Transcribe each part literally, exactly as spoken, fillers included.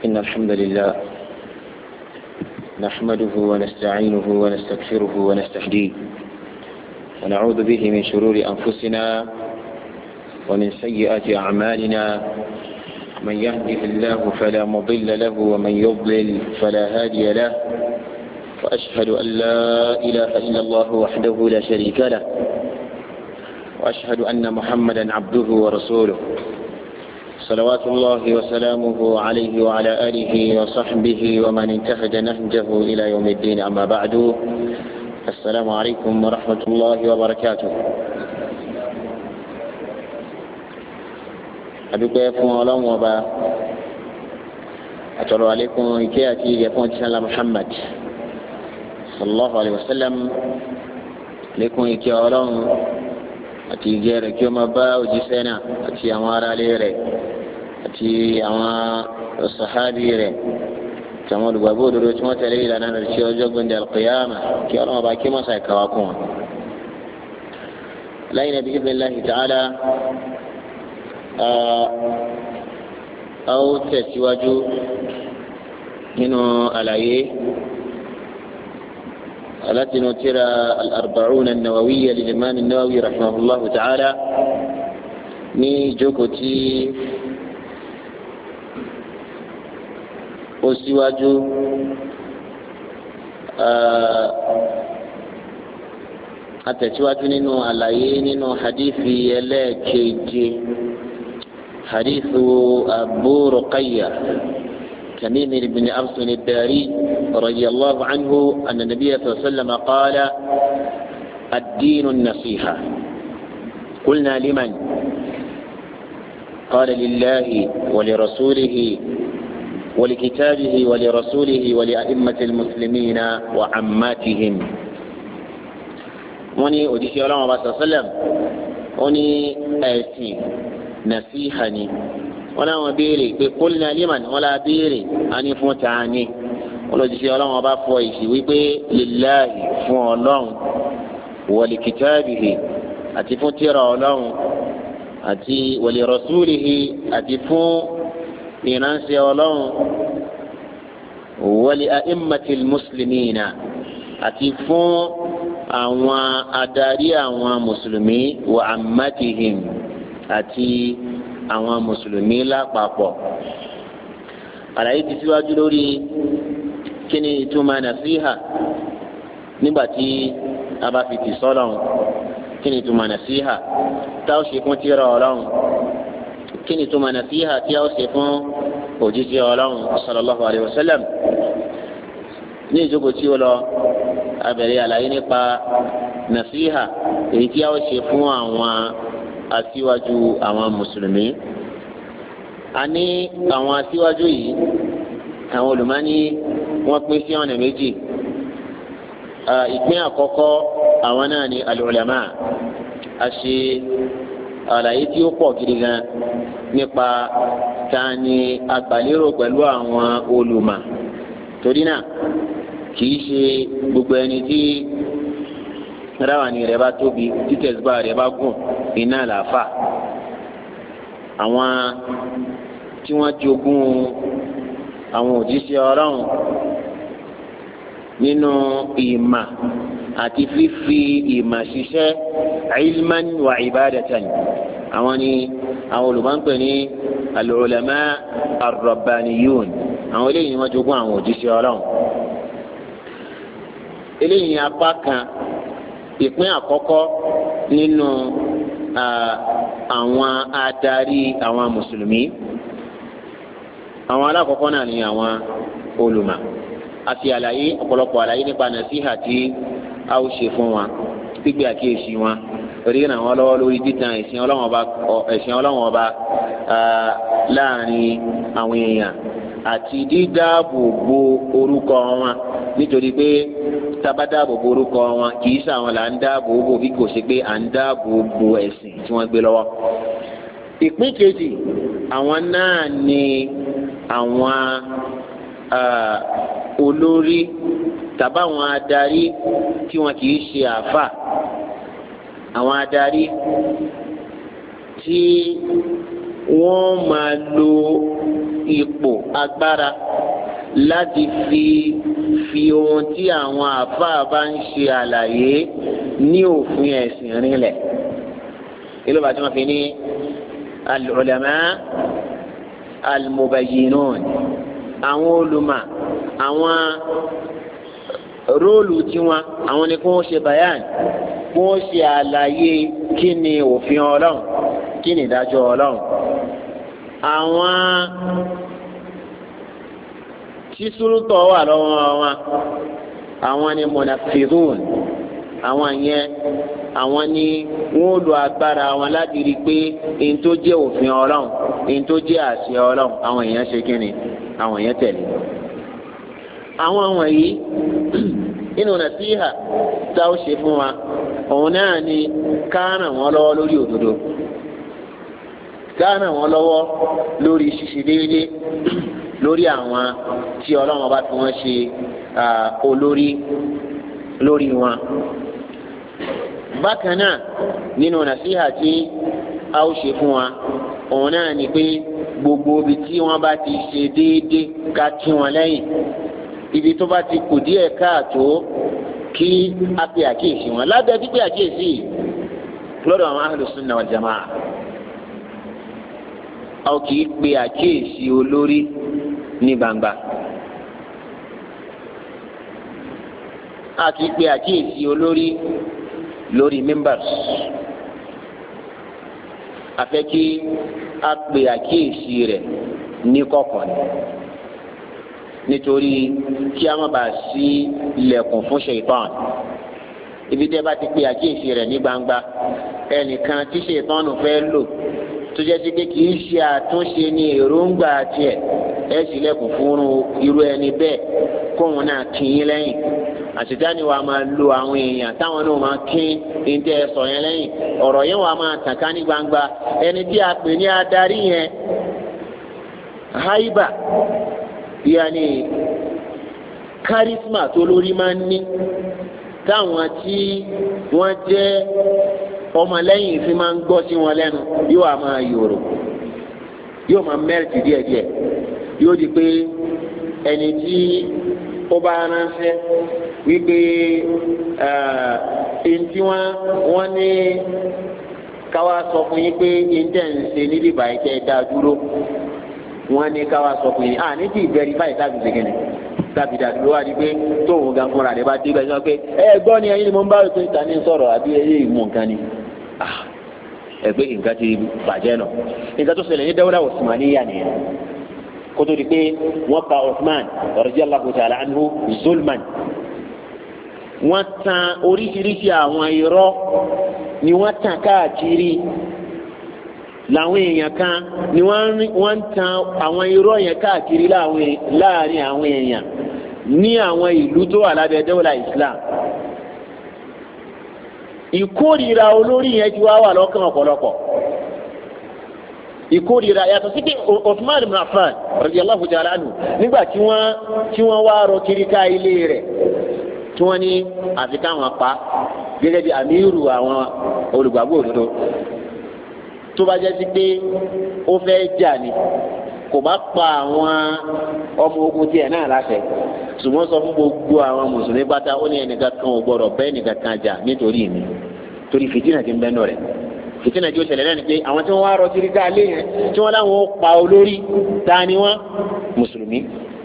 إن الحمد لله نحمده ونستعينه ونستغفره ونستهديه ونعوذ به من شرور أنفسنا ومن سيئات أعمالنا. من يهده الله فلا مضل له ومن يضلل فلا هادي له، وأشهد أن لا إله إلا الله وحده لا شريك له، وأشهد أن محمدا عبده ورسوله صلوات الله وسلامه عليه وعلى آله وصحبه ومن انتهج نهجه إلى يوم الدين. أما بعد، السلام عليكم ورحمة الله وبركاته. adúpẹ́ fún Ọlọ́run ọba, àtọ̀rọ̀ àlékún ìkẹ́ àti ìgẹ̀ fún òjíṣẹ́ Muhammad sallallahu alayhi wa sallam. lékún ìkẹ́ Ọlọ́run àti ìgẹ̀ rẹ̀ kí ó máa bá òjíṣẹ́ náà àti àwọn aráalé rẹ̀ àti àwọn sàhábì rẹ̀ àti àwọn olùgbàgbọ́ òdodo tí wọ́n tẹ̀lé ìlànà rẹ̀ sí ọjọ́ gbẹ̀ndẹ̀ al-qiyama. kí Ọlọ́run ọba kí mọ́sà ìkàwá kún wọn. lẹ́yìn náà bi-idhnillahi ta'ala a ó tẹ̀síwájú nínú àlàyé látinú tírà al-arba'un an-nawawiyya lil-imam an-nawawi rahimahullahu ta'ala ní ìjókòó tí ó síwájú. a tẹ̀síwájú nínú àlàyé nínú hadithi ẹlẹ́ẹ̀keje, حديث أبو رقية تميم بن أوس الداري رضي الله عنه أن النبي صلى الله عليه وسلم قال: الدين النصيحة. قلنا: لمن؟ قال: لله ولرسوله ولكتابه ولرسوله ولأئمة المسلمين وعماتهم. وني أدشي الله صلى الله عليه وسلم وني آسين nasiha ni wọn làwọn béèrè pé qulna liman, wọn là béèrè àní fún tani. wọn lọ jíṣẹ́ Ọlọ́run ọba fọ èsì wípé lillahi fún Ọlọ́run, wa li kitabihi àti fún tírà Ọlọ́run, àti wa li rasulihi àti fún ìránṣẹ́ Ọlọ́run, wa li a'immatil muslimina àti fún àwọn adarí àwọn mùsùlùmí, wa ammatihim àti àwọn mùsùlùmí lápapọ̀. àlàyé ti síwájú lórí kí ni ìtumọ̀ nàṣíhà nígbà tí a bá fi tì sọ́lọ́run. kí ni ìtumọ̀ nàṣíhà tá ó ṣe fún tírà Ọlọ́run? kí ni ìtumọ̀ nàṣíhà tí a ó ṣe fún òjíṣẹ́ Ọlọ́run sallallahu alayhi wa sallam? ní ìjókòó tí ó lọ, a bẹ̀rẹ̀ àlàyé nípa nàṣíhà èyí tí a ó ṣe fún àwọn aṣíwájú àwọn mùsùlùmí. a ní àwọn aṣíwájú yìí, àwọn olùmọ́ni wọ́n pín sí ọ̀nà méjì. ìpín àkọ́kọ́ àwọn náà ni al-ulama. a ṣe àlàyé tí ó pọ̀ gidi gan nípa ta ni agbàlérò pẹ̀lú àwọn olùmọ̀. torí náà kì í ṣe gbogbo ẹni tí ráwàní rẹ̀ bá tóbi, títẹ̀síbá rẹ̀ bá gùn, iná làáfà. àwọn tí wọ́n jogún àwọn òjíṣẹ́ Ọlọ́run nínú ìmà àti fífi ìmà ṣiṣẹ́, ilman wa ibadatan, àwọn ni àwọn olùmọ̀pẹ̀ ní al-ulama ar-rabbaniyun. àwọn eléyìí ni wọ́n jogún àwọn òjíṣẹ́ Ọlọ́run. eléyìí ni apá kan, ìpín àkọ́kọ́ nínú àwọn adarí àwọn mùsùlùmí. àwọn alákọ̀ọ́kọ́ náà ni àwọn olùmọ̀. a fi àlàyé ọ̀pọ̀lọpọ̀ àlàyé nípa nàṣíhà tí a ó ṣe fún wa, gbígbé àkíyèsí wọn, ríran wọn lọ́wọ́ lórí títan ẹ̀sìn Ọlọ́run ọba ẹ̀sìn Ọlọ́run ọba láàrin àwọn èèyàn, àti dídáàbò bo orúkọ wọn. nítorí pé tábà dáàbò bo orúkọ wọn, kì í ṣàwọn là ń dáàbò bo, bí kò ṣe pé à ń dáàbò bo ẹ̀sìn tí wọ́n gbé lọ́wọ́. ìpín kejì, àwọn náà ni àwọn olórí tàbáwọn adarí tí wọn kì í ṣe àáfà. àwọn adarí tí wọ́n máa lo ipò agbára láti fi fi ohun tí àwọn àfáà bá ń ṣe àlàyé ní òfin ẹ̀sìn rinlẹ̀. ilé ìbàdí wọn fi ní al-ulama al-mubayyinun, àwọn olùmọ̀ àwọn róòlù tiwọn àwọn ni kí wọ́n ṣe bayan, kí wọ́n ṣe àlàyé kí ni òfin ọlọ́run, kí ni ìdájọ́ ọlọ́run. àwọn tí súrútọ̀ wà lọ́wọ́ wọn àwọn ni munafidun, àwọn yẹn àwọn ni wọ́n lo agbára wọn láti rí pé èyí tó jẹ́ òfin ọlọ́run, èyí tó jẹ́ àṣẹ ọlọ́run àwọn èèyàn ṣe kí ni àwọn èèyàn tẹ̀lé. àwọn wọ̀nyí inú nàṣíhà tá ó ṣe fún wa òun náà ni ká ràn wọ́n lọ́wọ́ lórí òdodo, ká ràn wọ́n lọ́wọ́ lórí ṣíṣe déédéé lórí àwọn tí ọlọ́run bá fi wọ́n ṣe olórí lórí wọn. bákan náà nínú nàṣíhà tí a ó ṣe fún wa òun náà ni pé gbogbo ibi tí wọ́n bá ti ṣe déédéé ká kí wọn lẹ́yìn, ibi tó bá ti kù díẹ̀ káàtó kí a pe àkíyèsí wọn. lábẹ́ pípé àkíyèsí lọ́dọ̀ àwọn ahlu sunna wal jamaa, a ò kì í pe àkíyèsí olórí ní gbangba, a kì í pe àkíyèsí olórí lórí members. a fẹ́ kí a pe àkíyèsí rẹ̀ ní kọ̀kọ̀ ni, nítorí kí a má bàa ṣí ilẹ̀kùn fún ṣèitán. ibi tẹ́ bá ti pe àkíyèsí rẹ̀ ní gbangba, ẹnìkan tí ṣèitán fẹ́ lò tó jẹ́ sí pé kì í ṣe àtúnṣe ní èròǹgbà tiẹ̀, ẹ sì lẹ́kùn fún irú ẹni bẹ́ẹ̀ kóun náà kì í lẹ́yìn. àṣetáni wa máa lo àwọn èèyàn táwọn náà máa kín ní tẹ́ ẹ sọ yẹn lẹ́yìn, ọ̀rọ̀ yẹn wà máa tàn ká ní gbangba. ẹni tí a pè ní adarí yẹn haiba, yanni kárísímà tó lórí máa ń ní, táwọn tí wọ́n jẹ́ ọmọlẹ́yìn fi máa ń gbọ́ sí wọn lẹ́nu, yóò á máa yòrò, yóò máa mẹ́rìtì díẹ̀díẹ̀, yóò di pé ẹni tí ó bá ránṣẹ́ wípé ẹni tí wọ́n wọ́n ní káwá sọ fún yín pé ìjẹ́ ń ṣe níbi ìbàyẹ̀ tẹ́ ẹ dá dúró, wọ́n ní káwá sọ fún yín à ní tí ìbẹ̀rifáì tàbí ṣègìnì tàbí dàdúró wá di pé tóun gan fúnra rẹ̀ bá dé bẹ́ẹ̀ sọ pé ẹ gbọ́ ni ẹyin ni mo ń bá rò pé ta ni sọ̀rọ̀ àbí ẹyẹ ìmú nǹkan ni ẹgbẹ́ nǹkan ti bàjẹ́ nà. nǹkan tó ṣẹlẹ̀ ní dáwọ́dà Usmaniyya nìyẹn, kó tó di pé wọ́n pa Uthman radiyallahu ta'ala anhu zulman. wọ́n tan oríṣiríṣi àwọn irọ́ ni wọ́n tàn káàkiri, làwọn èèyàn kan ni wọ́n ń tan àwọn irọ́ yẹn káàkiri láàrin àwọn èèyàn ní àwọn ìlú tó wà lábẹ́ dawla Islam. ìkórìíra olórí yẹn ti wá wà lọ́kàn ọ̀pọ̀lọpọ̀. ìkórìíra yàtọ̀ sí pé Uthman ibn Affan radiyallahu ta'ala anhu nígbà tí wọ́n tí wọ́n wá rọ kiri ká ilé rẹ̀ tí wọ́n ní àfi káwọn pa gẹ́gẹ́ bí amíru àwọn olùgbàgbọ́ òdodo, tó bá jẹ́ sí pé ó fẹ́ jà ní kò bá pa àwọn ọmọ ogun tiẹ̀ náà láṣẹ, ṣùgbọ́n sọ fún gbogbo àwọn mùsùlùmí pátá ó ní ẹnìkan kan ò gbọdọ̀ bẹ́ẹ̀ nìkan kan jà nítorí mi, torí fìtínà ti ń bẹ́ẹ̀ nù rẹ̀. fìtínà tí ó ṣẹlẹ̀ náà ni pé àwọn tí wọ́n wá rọ kiri ká lé yẹn tí wọ́n láwọn ó pa olórí ta ni wọ́n mùsùlùmí.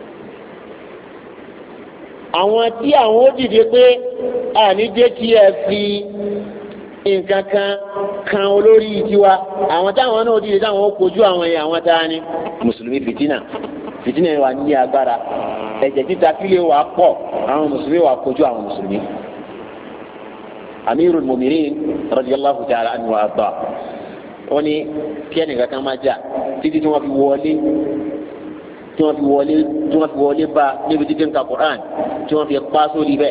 àwọn tí àwọn ó dìde pé àní jẹ́ kí ẹ fi nǹkan kan kan olórí tiwa, àwọn táwọn náà dìde táwọn ó kojú àwọn ẹ̀yà àwọn tá a ní mùsùlùmí. fìtínà fìtínà wà ní agbára, ẹ̀jẹ̀ títa kílé wà pọ̀, àwọn mùsùlùmí wà kojú àwọn mùsùlùmí. Amirul Mu'minin radiyallahu ta'ala anhu wa arda, wọ́n ní kí ẹnìkan kan máa jà títí tí wọ́n fi wọlé tí wọ́n fi wọlé tí wọ́n fi wọlé bá níbi títí ń ka Qur'an tí wọ́n fi pa sórí bẹ́ẹ̀.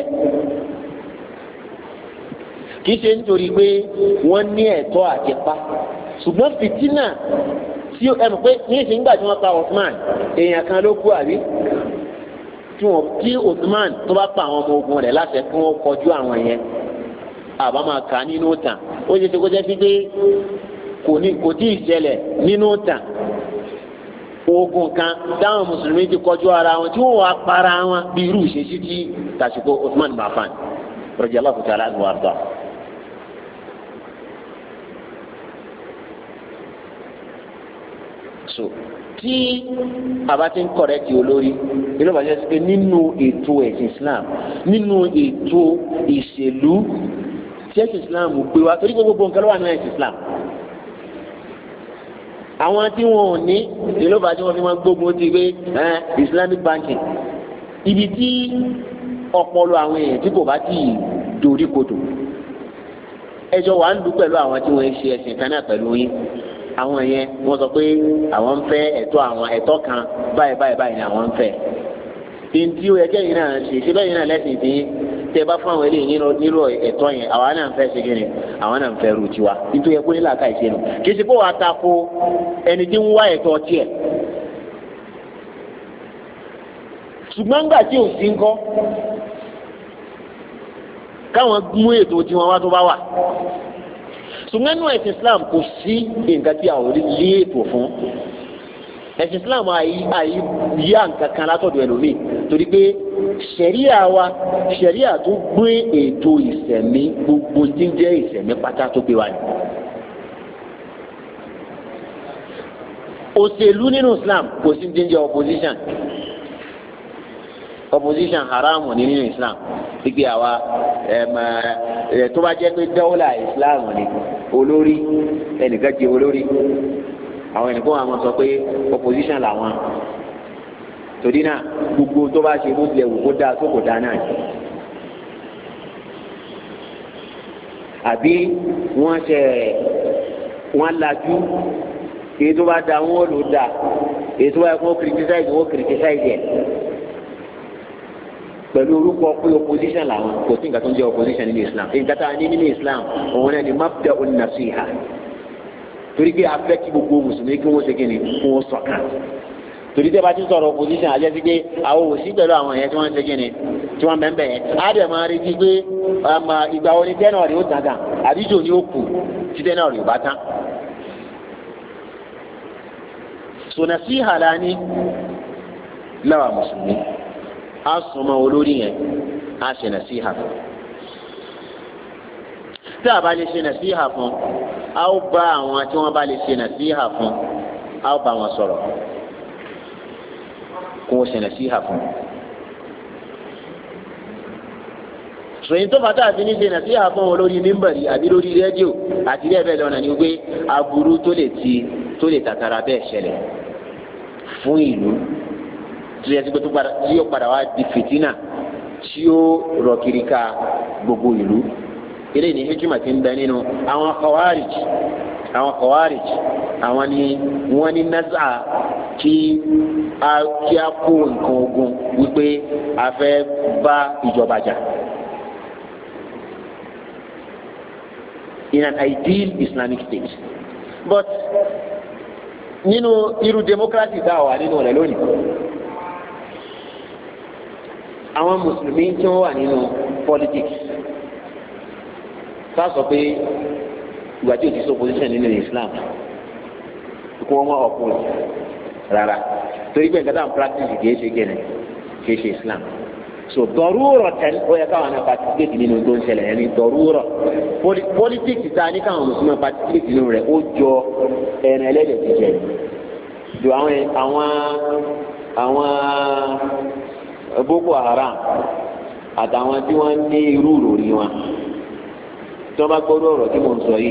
kì í ṣe nítorí pé wọ́n ní ẹ̀tọ́ àti pa, ṣùgbọ́n fìtínà tí ẹnu pé ní ìsìn gbà tí wọ́n pa Uthman èèyàn kan ló kú àbí tí wọ́n tí Uthman tó bá pa àwọn ọmọ ogun rẹ̀ láṣẹ kí wọ́n kọjú àwọn yẹn àbá máa kà nínú tàn, ó ṣe ṣe kó jẹ́ sí pé kò ní kò tí ì ṣẹlẹ̀ nínú tàn ogun kan táwọn mùsùlùmí ti kọjú ara wọn tí wọ́n wá para wọn bí irú ìṣesí tí tàṣìkò Uthman ibn Affan radiyallahu ta'ala anhu warda. so tí a bá ti ń kọ̀rẹ́tì olórí ilé ìbàjẹ́ sí pé nínú ètò ẹ̀sìn Islam nínú ètò ìṣèlú tí ẹ̀sìn Islam gbé wa torí gbogbo nǹkan ló wà nínú ẹ̀sìn Islam. àwọn tí wọn ò ní ìlú ìbàjẹ́ wọn fi máa gbógun ti pé Islamic banking ibi tí ọpọlọ àwọn èèyàn tí kò bá ti dorí kodò ẹjọ́ wà ń lù pẹ̀lú àwọn tí wọ́n ń ṣe ẹ̀sìn kan náà pẹ̀lú yín àwọn yẹn wọ́n sọ pé àwọn ń fẹ́ ẹ̀tọ́ àwọn ẹ̀tọ́ kan báyìí báyìí báyìí ni àwọn ń fẹ́ ntí ó yẹ kẹ́yìn náà ṣe ṣe bẹ́yìn náà lẹ́sìn tí tẹ́ bá fún àwọn eléyìí nílò ẹ̀tọ́ yẹn àwa náà ń fẹ́ ṣe kíni àwọn náà ń fẹ́ ru tiwa nítorí yẹ kó nílò àká ìṣe nù kì í ṣe pé wàá tako ẹni tí ń wá ẹ̀tọ́ tiẹ̀ ṣùgbọ́n gbà tí ò sí ń kọ́ káwọn mú ètò tiwọn wá tó bá wà ṣùgbọ́n nínú ẹ̀sìn Islam kò sí nǹkan tí a ò lé ètò fún ẹ̀sìn Islam àyí àyí yá nǹkan kan látọ̀dọ̀ ẹlòmíì torí pé ṣẹ̀ríà wa ṣẹ̀ríà tó gbé ètò ìṣẹ̀mí gbogbo tí ń jẹ́ ìṣẹ̀mí pátá tó gbé wa ni. òṣèlú nínú Islam kò sí ti ń jẹ́ opposition opposition haramu ní nínú Islam gbígbé àwa tó bá jẹ́ pé dawla Islam ni olórí ẹnìkan jẹ́ olórí àwọn ẹnìkan àwọn sọ pé opposition làwọn torí náà gbogbo tó bá ṣe bó tilẹ̀ wò kó dáa tó kò dáa náà àbí wọ́n ṣe wọ́n lajú èyí tó bá da wọ́n lò dá èyí tó bá yẹ kó criticize wọ́n criticize yẹ pẹ̀lú orúkọ pé opposition làwọn kò sí nǹkan tó ń jẹ́ opposition nínú Islam èyí kátà ní nínú Islam òun náà ni mabda'un nasiha torí pé afẹ́ kí gbogbo mùsùlùmí kí wọ́n ṣe kí ni kí wọ́n ṣọ̀kan torí tẹ́ bá ti sọ̀rọ̀ opposition àjẹ́ sí pé àwọn òsì pẹ̀lú àwọn yẹn tí wọ́n ṣe kí ni tí wọ́n bẹ̀ ń bẹ̀ yẹn á dẹ̀ máa retí pé ìgbà wo ni tẹ́nà rẹ̀ ó tàn kàn àbíjò ni ó kù tí tẹ́nà rẹ̀ ò bá tán. so nasiha la ní láwa mùsùlùmí á sọmọ olórí yẹn á ṣe nasiha fún tí a bá lè ṣe nasiha fún a ó bá àwọn tí wọ́n bá lè ṣe nasiha fún a ó bá wọn sọ̀rọ̀ kó o ṣe nasiha fún. sòyìn tó fàtà àti ní ṣe nasiha fún wọn lórí mímbàrí àbí lórí rédíò àti bẹ́ẹ̀ bẹ́ẹ̀ lọ́nà ni wípé aburú tó lè ti tó lè tàtàrà bẹ́ẹ̀ ṣẹlẹ̀ fún ìlú tó yẹ kí tó padà tí yóò padà wá di fìtínà tí yóò rọ kiri ká gbogbo ìlú eléyìí ní hikima ti ń bẹ nínú àwọn khawarij àwọn khawarij àwọn ni wọ́n ní naz'a kí a kí a kó nǹkan ogun wípé a fẹ́ bá ìjọba jà in an ideal Islamic state but nínú irú democracy tá a wà nínú rẹ̀ lónìí àwọn mùsùlùmí tí wọ́n wà nínú politics ká sọ pé ìgbà tí o ti sọ position nínú Islam kó wọn máa oppose rárá torí pé nǹkan tá à ń practice kìí ṣe gẹ́nẹ̀ kìí ṣe Islam so dọ̀rúrọ̀ tẹ́lẹ̀ ó yẹ káwọn náà participate nínú tó ń ṣẹlẹ̀ yẹn ní dọ̀rúrọ̀ politics tá a ní káwọn mùsùlùmí participate nínú rẹ̀ ó jọ ẹ̀rìn ẹlẹ́dẹ̀ ti jẹ jọ àwọn àwọn àwọn Boko Haram àtàwọn tí wọ́n ní irú ìròrí wọn tí wọ́n bá gbọ́dọ̀ ọ̀rọ̀ tí mo ń sọ yìí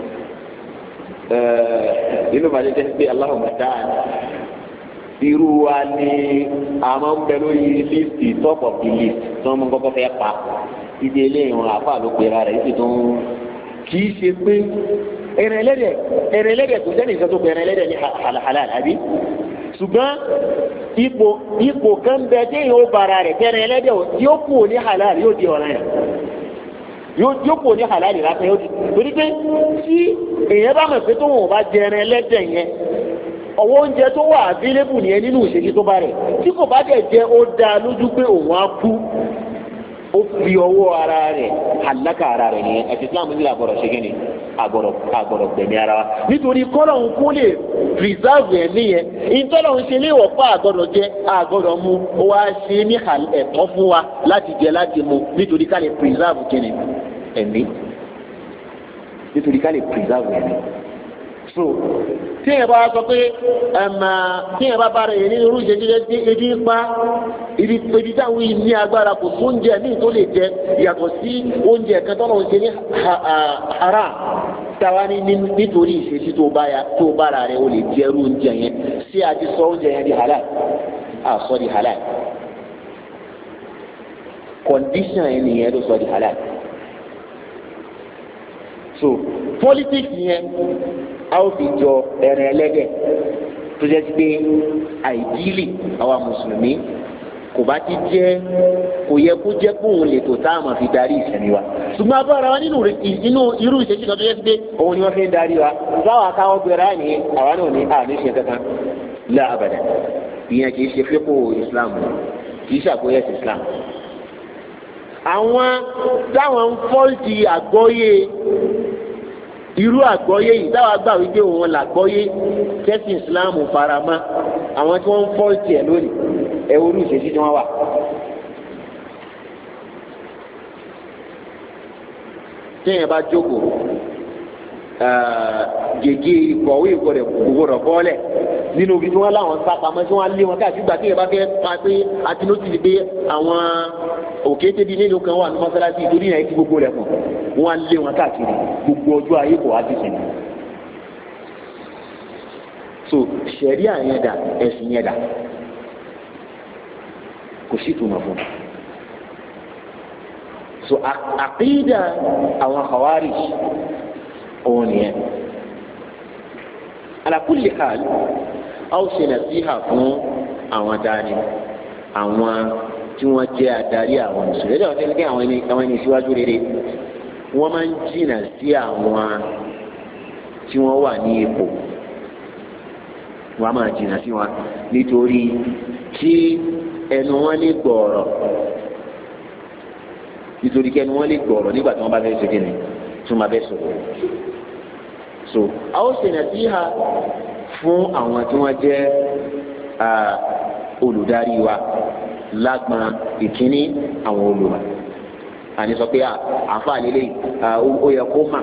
nínú ìbàdí tẹ́ pé Allahumma ta'ala irú wa ni a máa ń bẹ lórí líìsì top of the list tí wọ́n mú kọ́kọ́ fẹ́ pa ìdí eléyìí wọn àfa ló pera rẹ̀ ìdí tó ń kì í ṣe pé ẹ̀rẹ̀ ẹlẹ́dẹ̀ ẹ̀rẹ̀ ẹlẹ́dẹ̀ kò sẹ́ni ìṣẹ́ tó pé ẹ̀rẹ̀ ẹlẹ́dẹ̀ ní halal àbí ṣùgbọ́n ipò ipò kan bẹ téèyàn ó bara rẹ̀ ẹ̀rẹ̀ ẹlẹ́dẹ̀ yóò kú ní halal yóò di ọ̀ràn yẹn yóò kú ní halal lásán yóò di torí pé tí èèyàn bá mọ̀ pé tó wọn ò bá jẹ ẹ̀rẹ̀ ẹlẹ́dẹ̀ yẹn ọwọ́ oúnjẹ tó wà available nìyẹn nínú ìṣèjì tó bá rẹ̀ tí kò bá dẹ̀ jẹ́ ó dáa lójú pé òun á kú ó fi ọwọ́ ara rẹ̀ halaka ara rẹ̀ nìyẹn ẹ̀sìn Islam ní àgbọ̀dọ̀ ṣe kíni àgbọ̀dọ̀ àgbọ̀dọ̀ gbẹ̀mí ara wa nítorí kọ́lọ́hún kó lè preserve ẹ̀mí yẹn ìtọ́lọ́hún ṣe léèwọ̀ pa àgbọ̀dọ̀ jẹ àgbọ̀dọ̀ mu ó wá ṣe ní ẹ̀tọ́ fún wa láti jẹ láti mu nítorí ká lè preserve kíni ẹ̀mí nítorí ká lè preserve ẹ̀mí so tí ẹ bá sọ pé tí ẹ bá bára yẹn nínú irú ìṣẹ́jú ebi ń pa ibi táwọn yìí ní agbára kò fún oúnjẹ ní tó lè jẹ yàtọ̀ sí oúnjẹ kan tọ́nà ń ṣe ní haram táwa ní nítorí ìṣesí tó bára rẹ o lè jẹ irú oúnjẹ yẹn sí àti sọ oúnjẹ yẹn di halal àsọ di halal condition yẹn nìyẹn ló sọ di halal so politics yẹn a ó fi jọ ẹ̀rìn ẹlẹ́dẹ̀ tó jẹ́ pé àìdílì àwa mùsùlùmí kò bá ti jẹ́ kò yẹ kó jẹ́ kó òun lè tó tá a máa fi darí ìsẹ̀mí wa ṣùgbọ́n abára wa nínú irú ìṣẹ́jú kan tó jẹ́ pé òun ni wọ́n fi ń darí wa báwa káwọn gbéra ní àwa náà ní àní ṣe kankan la abada ìyẹn kì í ṣe fíkò Islam kì í ṣàgbóyè Islam àwọn táwọn ń fọ́ọ̀tì àgbọ́yé irú àgbọ́yé yìí táwa gbà wípé òun làgbọ́yé tẹ́sí ìsìláàmù farama àwọn tí wọ́n ń fọ́ tiẹ̀ lónìí ẹ wo ní ìṣesí tí wọ́n wà. téèyàn bá jókòó gègé ìkọ̀wé ìgbọ̀dọ̀ bọ́ọ̀lẹ̀ nínú ibi tí wọ́n láwọn sá pamọ́ tí wọ́n lé wọn káàkiri gbà téèyàn bá fẹ́ pa pé àtinútì ti gbé àwọn òkété bíi mélòó kan wà ní mọ́sálásí ìtorí yẹn kí gbogbo rẹ̀ pọ̀ wọ́n lé wọn káàkiri gbogbo ọjọ́ ayé kò wá ti sìn. so ṣẹ̀ríà yẹn dà ẹ̀sìn yẹn dà kò sí ìtumọ̀ fún un. so àkídà àwọn Khawarij òun nìyẹn. ala kulli hal a ó ṣe nàṣíhà fún àwọn dání àwọn tí wọ́n jẹ́ adarí àwọn mùsùlùmí ẹ̀dá ọ̀sẹ̀ ní àwọn ẹni àwọn ẹni ìṣíwájú rere wọ́n máa ń jìnnà sí àwọn tí wọ́n wà ní ipò wọ́n á máa jìnnà sí wọn nítorí tí ẹnu wọn lè gbọ̀ọ̀rọ̀ nítorí kí ẹnu wọn lè gbọ̀ọ̀rọ̀ nígbà tí wọ́n bá fẹ́ ṣe kíni tí wọ́n bá fẹ́ sọ̀rọ̀ so a ó ṣe nàṣíhà fún àwọn tí wọ́n jẹ́ olùdarí wa lágbọn ìkíní àwọn olùmọ̀ àní sọ pé àfa àlélẹ́ ó yẹ kó mà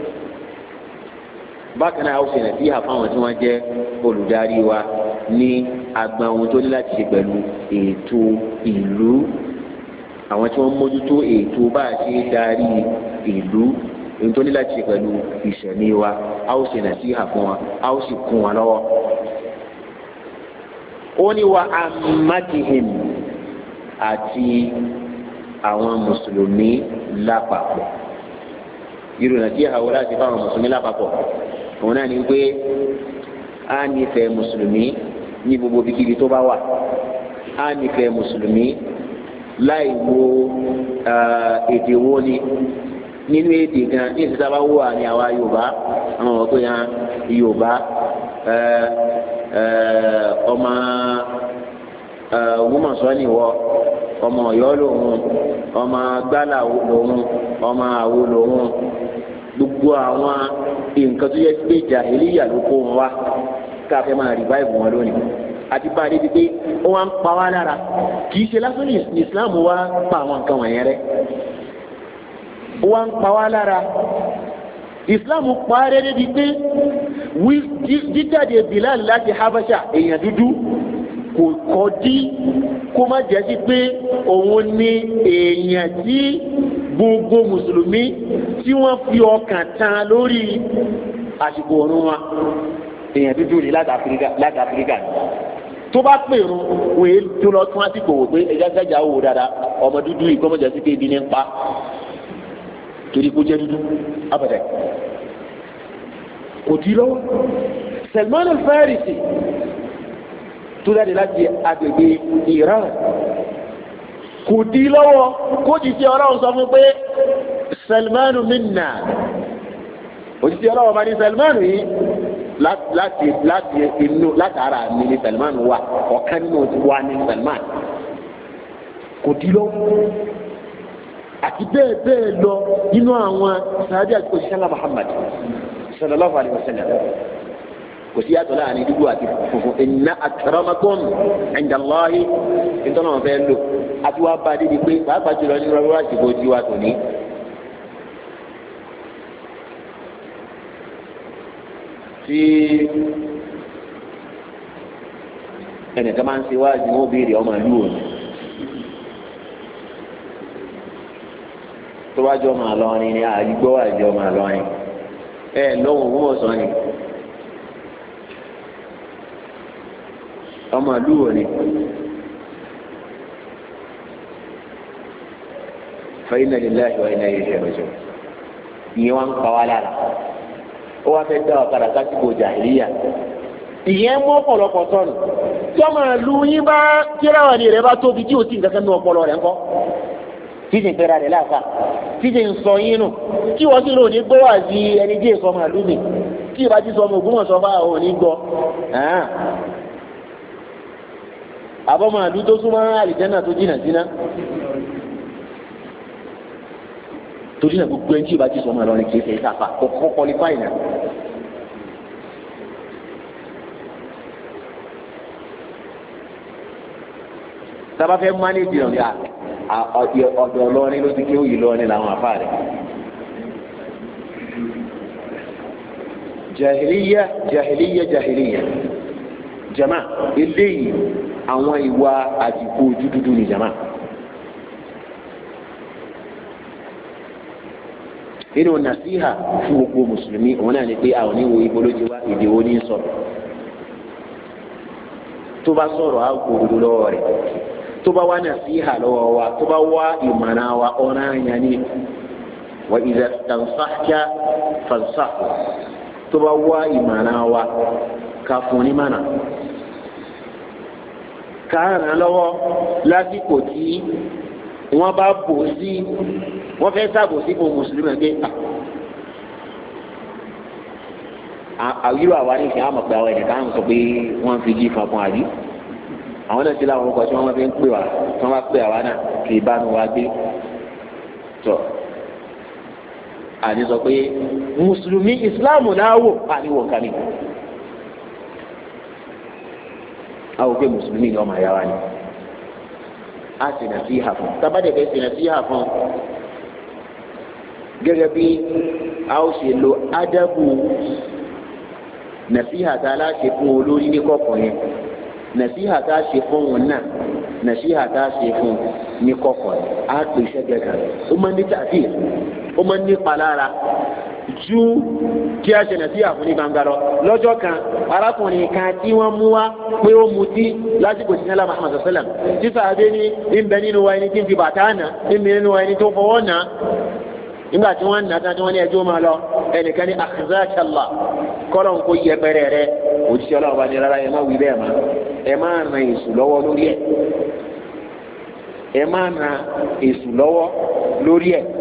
bákan náà ó ṣe nàṣíhà fún àwọn tí wọ́n jẹ́ olùdarí wa ní agbọn ohun tó ní láti ṣe pẹ̀lú ètò ìlú àwọn tí wọ́n mójútó ètò bá a ṣe darí ìlú ohun tó ní láti ṣe pẹ̀lú ìṣẹ̀mí wa a ó ṣe nàṣíhà fún wa a ó sì kún wa lọ́wọ́. ó ní wa amatihim àti àwọn mùsùlùmí lápapọ̀ irú nàṣíhà wo láti fáwọn mùsùlùmí lápapọ̀ òun náà ní pé a nífẹ̀ẹ́ mùsùlùmí ní gbogbo bíkíbi tó bá wà a nífẹ̀ẹ́ mùsùlùmí láì wo èdè wo ni nínú èdè gan ní ìsìta bá wà ní àwa Yorùbá àwọn ọmọ tó yan Yorùbá ọmọ Ògbómọ̀ṣọ́ nìwọ ọmọ Ọ̀yọ́ lòun ọmọ gbálà lòun ọmọ àwo lòun gbogbo àwọn nǹkan tó yẹ pé jàhílíyà ló kó wọn wá káfẹ́ máa rìváìvù wọn lónìí àti bá a débi pé ó wá ń pa wá lára kì í ṣe lásán ní Islam wá pa àwọn nǹkan wọ̀nyẹn rẹ́ ó wá ń pa wá lára Islam pa á rẹ́ débi pé jíjáde Bilal láti Habasha èèyàn dúdú kò kọ́ dí kó má jẹ́ sí pé òun ni èèyàn tí gbogbo mùsùlùmí tí wọ́n fi ọkàn tán lórí àsìkò ọ̀run wa èèyàn dúdú ni láti Áfíríkà tó bá pèrún òye tó lọ tún àsìkò wò pé ẹja jájà wò dáadáa ọmọ dúdú yìí kọ́mọ̀jà sí pé ibi ní ń pa torí kó jẹ́ dúdú abẹ́rẹ́ kò dí lọ́wọ́ Salman al-Farisi tó jáde láti agbègbè Iran kò dí lọ́wọ́ kó jì sí ọlọ́run sọ fún pé Salmanu minna òjì sí ọlọ́run bá ní Salmanu yìí láti láti inú látara mi ní Salmanu wà ọ̀kan nínú ti wà ní Salman kò dí lọ́wọ́ àti bẹ́ẹ̀ bẹ́ẹ̀ lọ nínú àwọn sàádé àti òṣìṣẹ́ Muhammad sallallahu alaihi wasallam kò sí yàtọ̀ láàrin dúdú àti funfun inna akramakum inda Allahi nítorí wọn fẹ́ lò àti wàá bá a débi pé pàápàá jùlọ nínú ọlọ́wọ́ àsìkò tiwa tòní. tí ẹnìkan máa ń ṣe wáàzì wọn ó béèrè ọmọ ìlú òní tó bá jọ máa lọrin ni àyígbọ́ àjọ máa lọrin ẹ lọ́wọ́ owó ọ̀sán ni ọmọ ìlú òní fa inna lillahi wa inna ilayhi raji'un ìyẹn wá ń pa wá lára ó wá fẹ́ dá ọ̀kadà kásìkò jàhílíyà ìyẹn mú ọ̀pọ̀lọpọ̀ sọnù tí ọmọ ìlú yín bá kíláwà ní rẹ̀ bá tóbi tí ò tí nǹkan kan ní ọpọlọ rẹ̀ ńkọ́ títí pẹ́ra rẹ̀ láàfà títí ń sọ yín nù kí wọ́n sì lò ní gbọ́ wà sí ẹni díẹ̀ sọ ọmọ ìlú mi kí ìbá ti sọ ọmọ ògúnmọ̀ sọ bá ò ní gbọ́ àbọ̀mọ̀ ìlú tó súnmọ́ àlìjẹ́nà tó jìnà síná torí náà gbogbo ẹni tí ìbá ti sọ ọmọ ìlọrin kì í ṣe ìsàfà kọ́kọ́ qualify náà. sábà fẹ́ mánéjì rẹ̀ ní ọ̀dọ̀ ọlọ́rin ló ti ké òyìn lọ́rin làwọn afá rẹ̀. jahiliya jahiliya jahiliya jama eléyìí àwọn ìwà àdìpọ̀ ojú dúdú ni jama. nínú nàṣíhà fún gbogbo mùsùlùmí òun náà ni pé àwọn oníwo ibolójú wa èdè wo ní sọ̀rọ̀ tó bá sọ̀rọ̀ á gbòòrò lọ́wọ́ rẹ̀ tó bá wá nàṣíhà lọ́wọ́ wa tó bá wá ìmọ̀nà wa ọ̀nà àyàn ni wa idha tansahta fansahhu tó bá wá ìmọ̀nà wa ká fún ní mọ̀nà ká ràn lọ́wọ́ lásìkò tí wọ́n bá bò sí wọ́n fẹ́ sábò sí fún mùsùlùmí ẹgbẹ́ àwírò àwa ní ìṣẹ́ àmọ̀ pé àwọn ẹ̀dẹ̀ká ń sọ pé wọ́n fi jí fún ọkùnrin àbí àwọn náà ti láwọn orúkọ tí wọ́n fi ń pè wá tí wọ́n bá pè àwa náà kì í bá nu wa gbé tọ́ àní sọ pé mùsùlùmí ìsìláàmù náà wò àníwò kan ní àwọn òkè mùsùlùmí ni ọmọ àyà wa ni a sì nà sí ìhà fún tábàdé fẹ́ sì nà sí ìhà fún gẹ́gẹ́ bí a ó ṣe lo ádàbù nàṣíhà tá a láṣẹ fún olórí ní kọ̀ọ̀kan yẹn nàṣíhà tá a ṣe fún wọn náà nàṣíhà tá a ṣe fún ní kọ̀ọ̀kan yẹn á pè sẹ́gbẹ̀ẹ́ kan ó máa ń ní tàbí ó máa ń ní palára ju kí a ṣe nàṣíhà fún ní gbangba lọ lọ́jọ́ kan arákùnrin kan tí wọ́n mú wá pé ó mutí lásìkò sí nílá Muhammad sallam tí sàdé ní ń bẹ nínú wa ẹni tí ń fi bàtà nà ń bẹ nínú wa ẹni tó fọwọ́ nà nígbà tí wọ́n nà tán tí wọ́n ní ẹjọ́ máa lọ ẹnìkan ní akhzakalla kọ́lọ̀ ń kó yẹpẹrẹ rẹ òjíṣẹ́ ọlọ́run bá ní rárá ẹ má wí bẹ́ẹ̀ má ẹ má ran èṣù lọ́wọ́ lórí ẹ̀ ẹ má ran èṣù lọ́wọ́ lórí ẹ̀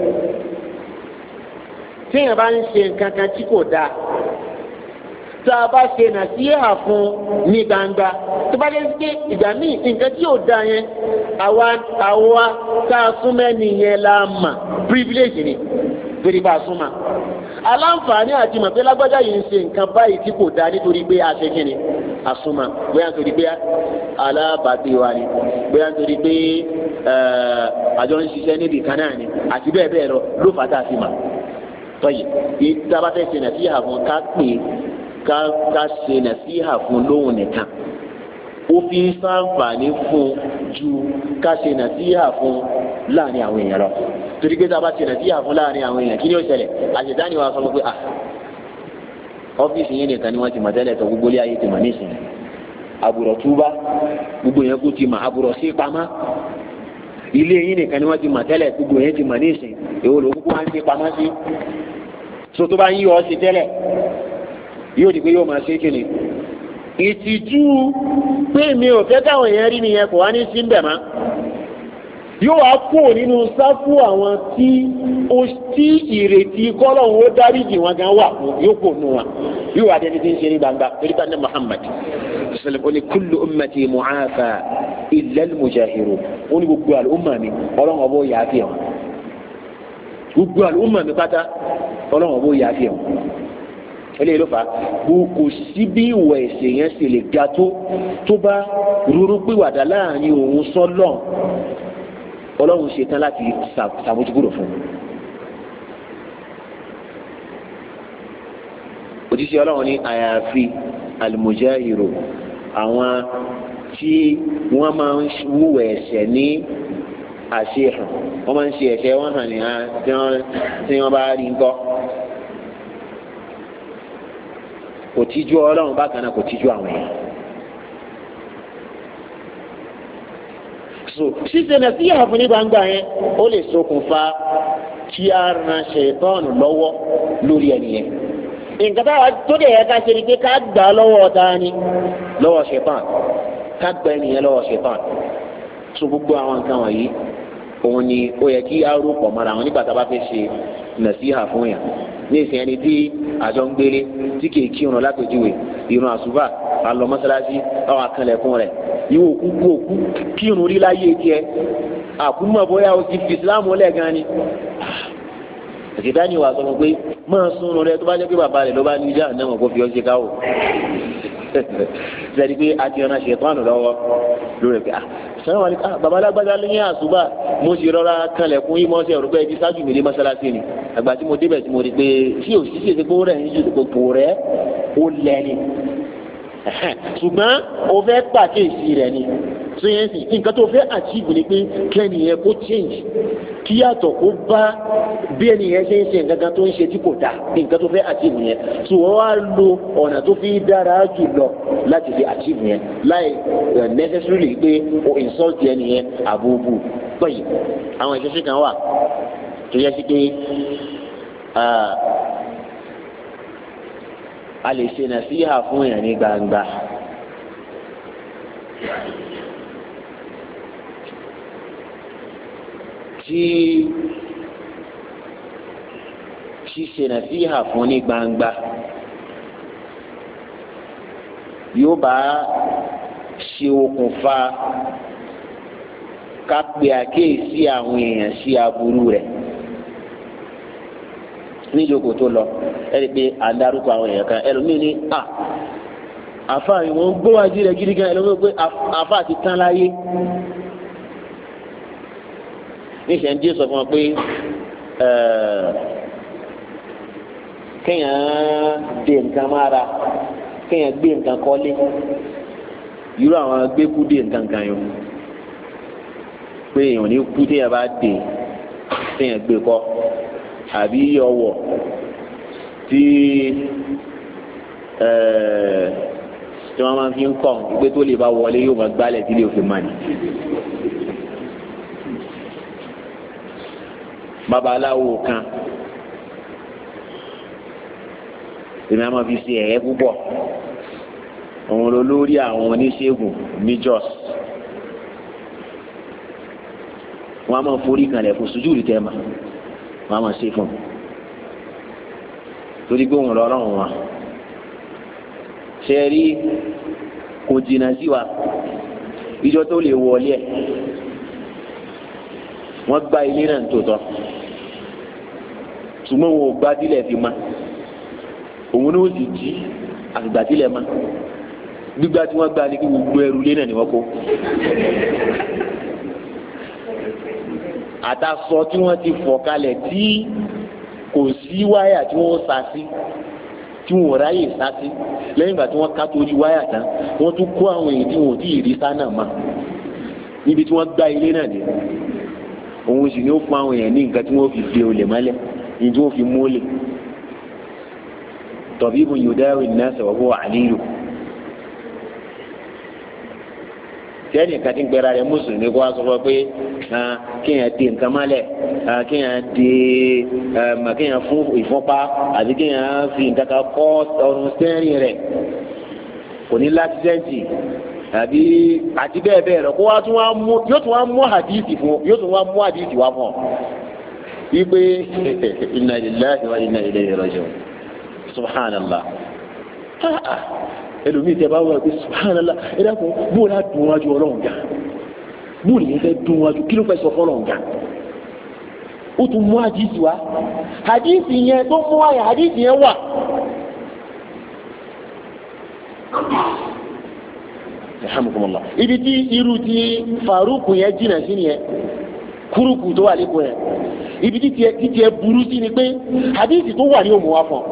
tí èèyàn bá ń ṣe nǹkan kan tí kò dáa tá a bá ṣe nàṣíhà fún ní gbangba tó bá dé sí ìgbà míì nǹkan tí ò dáa yẹn àwa àwa tá a súnmọ́ nìyẹn la mà privilege ni torí bá a súnmọ́ aláǹfààní àti mọ̀ pé lágbájá yìí ń ṣe nǹkan báyìí tí kò dáa nítorí pé a ṣe kí ni a súnmọ́ bóyá nítorí pé alábàágbé wa ni bóyá nítorí pé àjọ ń ṣiṣẹ́ níbi kan náà ni àti bẹ́ẹ̀ bẹ́ẹ̀ lọ ló fà á tá a fi mà tọ́yì ìtaba fẹ́ ṣe nàṣíhà fún ká pè ká ká ṣe nàṣíhà fún lóhùn nìkan ó fi ń ṣàǹfààní fún ju ká ṣe nàṣíhà fún láàrin àwọn èèyàn lọ torí pé tá a bá ṣe nàṣíhà fún láàrin àwọn èèyàn kí ni ó ṣẹlẹ̀ àṣetánì wa sọ pé ah ọ́fíìsì yẹn nìkan ni wọ́n ti mọ̀ tẹ́lẹ̀ tó gbogbo ilé ayé ti mọ̀ nísìnyí àbùrọ̀ túbá gbogbo yẹn kú ti mọ̀ àbùrọ̀ sí pamá ilé yín nìkan ni wọ́n ti mọ̀ tẹ́lẹ̀ gbogbo yẹn ti mọ̀ nísìnyí èwo ló kúkú wá ń ṣe pamá sí so tó bá ń yí ọ sí tẹ́lẹ̀ yóò di pé yóò máa ṣe kíni ìtìjú pé mi ò fẹ́ káwọn èèyàn rí nìyẹn kò wá ní sí ń bẹ̀ mọ́ yóò wá kó nínú sáfù àwọn tí ó tí ìrètí kọ́lọ́hún ó dáríjì wọn gan wà fún yóò kó nù wọn yóò wá dẹni tí ń ṣe ní gbangba torí ká ní Muhammad sallam ó ní kullu ummati mu'afa illa al-mujahirun ó ní gbogbo àlùmọ̀ mi ọlọ́run ọbọ̀ yà á fi hàn gbogbo àlùmọ̀ mi pátá ọlọ́run bó yà á fi hàn eléyìí ló fà á kò sí bí ìwà ẹ̀ṣẹ̀ yẹn sì lè ga tó tó bá rúrú pìwàdà láàrin òun sọ́lọ́n ọlọ́run ṣe tán láti ṣàmójúkúrò fún un. òjíṣẹ́ ọlọ́run ní àyàfi almujahiru àwọn tí wọ́n máa ń wúwẹ̀ ẹ̀ṣẹ̀ ní àṣehàn wọ́n máa ń ṣe ẹ̀ṣẹ̀ wọ́n hàn ní tí wọ́n bá rí nǹkan. kò tíjú ọlọ́run bákan náà kò tíjú àwọn èèyàn. so ṣíṣe náà sí àfún ní gbangba yẹn ó lè ṣokùnfà kí a ran ṣètọ́ọ̀nù lọ́wọ́ lórí ẹni yẹn. nǹkan táwa tó dẹ̀ yẹ ká ṣe ni pé ká gbà á lọ́wọ́ ta ni lọ́wọ́ ṣètọ́ọ̀nù ká gbà ẹni yẹn lọ́wọ́ ṣètọ́ọ̀nù. so gbogbo àwọn nǹkan wọ̀nyí òun ni ó yẹ kí a rò pọ̀ mọ́ra àwọn nígbà tá a bá fẹ́ ṣe nàṣíhà fún yàn ní ìsìn ẹni tí àjọ ń gbélé tí kìí kírun lápèjúwe ìrun àsùbà alọ mọ́sálásí àwọn akànlẹ̀kùn rẹ̀ ìwọ òkú kú òkú kírun rí láyé tiẹ̀ àkúmọ̀ bóyá o ti fi ìsìláàmù lẹ̀ gan ni. ìdáni wà sọ fún pé máa sunrun rẹ tó bá jẹ́ pé bàbá rẹ̀ ló bá ní ìjà náà kó fi ọ́ ṣe káwọ́ sẹ́ni pé a ti rán ṣètọ́nù lọ́wọ́ lórí pé sọ́nà wà ní bàbá alágbádá lẹ́yìn àsùbà mo ṣe rọra kanlẹ̀kùn yìí mọ́ sí ẹ̀rọ pé ẹbí ṣáájú mi lé mọ́sálásí ni àgbà tí mo débẹ̀ tí mo rí pé sí òṣìṣẹ́ ti gbówó rẹ̀ ní ju gbogbo rẹ̀ ó lẹ́ni ṣùgbọ́n o fẹ́ pàkíyèsí rẹ̀ ni so yẹn sì nǹkan tó fẹ́ achieve ni pé kẹ́ni yẹn kó change kí yàtọ̀ kó bá bí ẹni yẹn ṣe ń ṣe nǹkan tó ń ṣe tí kò dáa nǹkan tó fẹ́ achieve yẹn so wọ́n wá lo ọ̀nà tó fi dára jù lọ láti fi achieve yẹn láì necessarily pé o insult ẹni yẹn àbúrú pẹ̀yì àwọn ìṣẹ́ṣẹ́ kan wà tó yẹ sí pé a lè ṣe nàṣíhà fún èèyàn ní gbangba tí ṣíṣe nàṣíhà fún ní gbangba yóò bá ṣe okùnfà ká pe àkíyèsí àwọn èèyàn sí aburú rẹ̀ níjókòó tó lọ ẹni pé à ń darúkọ àwọn èèyàn kan ẹlòmíín ní à àfa ìwọ̀n gbówájú rẹ̀ gidi gan ẹlòmíín pé àfa ti tán láyé níṣẹ́ ń dí sọ fún ọ pé kéèyàn dé nǹkan mára kéèyàn gbé nǹkan kọ́lé irú àwọn gbẹ́kú dé nǹkan kan yòó pé èèyàn ní kú téèyàn bá dé téèyàn gbé kọ́ àbí ọwọ́ tí tí wọ́n máa fi ń kọ́ ìgbé tó lè bá wọlé yóò máa gbálẹ̀ tí lè fi máa ní. babaláwo kan èmi á máa fi ṣe ẹ̀yẹ púpọ̀ òun ló lórí àwọn oníṣègùn ní Jos wọ́n á máa forí kanlẹ̀ kó sojú rí tẹ́ ma wọ́n á máa ṣe fún un torí pé òun lọ́rọ̀ wọn ṣe rí kò jìnnà sí wa ìjọ tó lè wọlé ẹ̀ wọ́n gba ilé náà tó tọ́ ṣùgbọ́n wọn ò gbá dílẹ̀ fi ma òun ní ó sì jí àgbà dílẹ̀ ma gbígbá tí wọ́n gbá ní kí gbogbo ẹrù ilé náà ni wọ́n kó àtàsọ tí wọ́n ti fọ̀ kalẹ̀ tí kò sí wáyà tí wọ́n sá sí tí wọ́n ráyè sá sí lẹ́yìn ìgbà tí wọ́n ká torí wáyà tán wọ́n tún kó àwọn èyí tí wọ́n ò tí ì rí sá náà ma níbi tí wọ́n gbá ilé náà dé òun sì ni ó fún àwọn èèyàn ní nǹkan tí wọ́n fi fi olè mọ́lẹ̀ ní tí wọ́n fi mólè tọ̀bíbù yudawi an-nas wa huwa aliyu tẹ́nì kan ti ń gbẹ́ra rẹ̀ mùsùlùmí kó wá sọ fún ọ pé kéèyàn dé nǹkan mọ́lẹ̀ kéèyàn dé kéèyàn fún ìfúnpá àbí kéèyàn fi nǹkan kan kọ́ ọrùn sẹ́rìn rẹ̀ kò ní lásìsẹ́ǹtì àbí àti bẹ́ẹ̀ bẹ́ẹ̀ lọ kó wá tún wá mú yóò tún wá mú hadisi fún yóò tún wá mú hadisi wá fún ọ wípé inna lillahi wa inna ilayhi raji'un subhanallah ẹlòmíì tẹ bá wọ ẹ pé subhanallah ẹ dákun bóòlù á dùn wájú ọlọ́run gan bóòlù yẹn fẹ́ dùn wájú kí ló fẹ́ sọ fọlọ́run gan ó tún mú hadisi wá hadisi yẹn tó mú wáyà hadisi yẹn wà. alhamdulillah ibi tí irú tí Faruku yẹn jìnnà sí nìyẹn kúrúkù tó wà lẹ́kọ̀ọ́ yẹn ibi tí tiẹ̀ tí tiẹ̀ burú sí ni pé hadisi tó wà ní òmù wa fún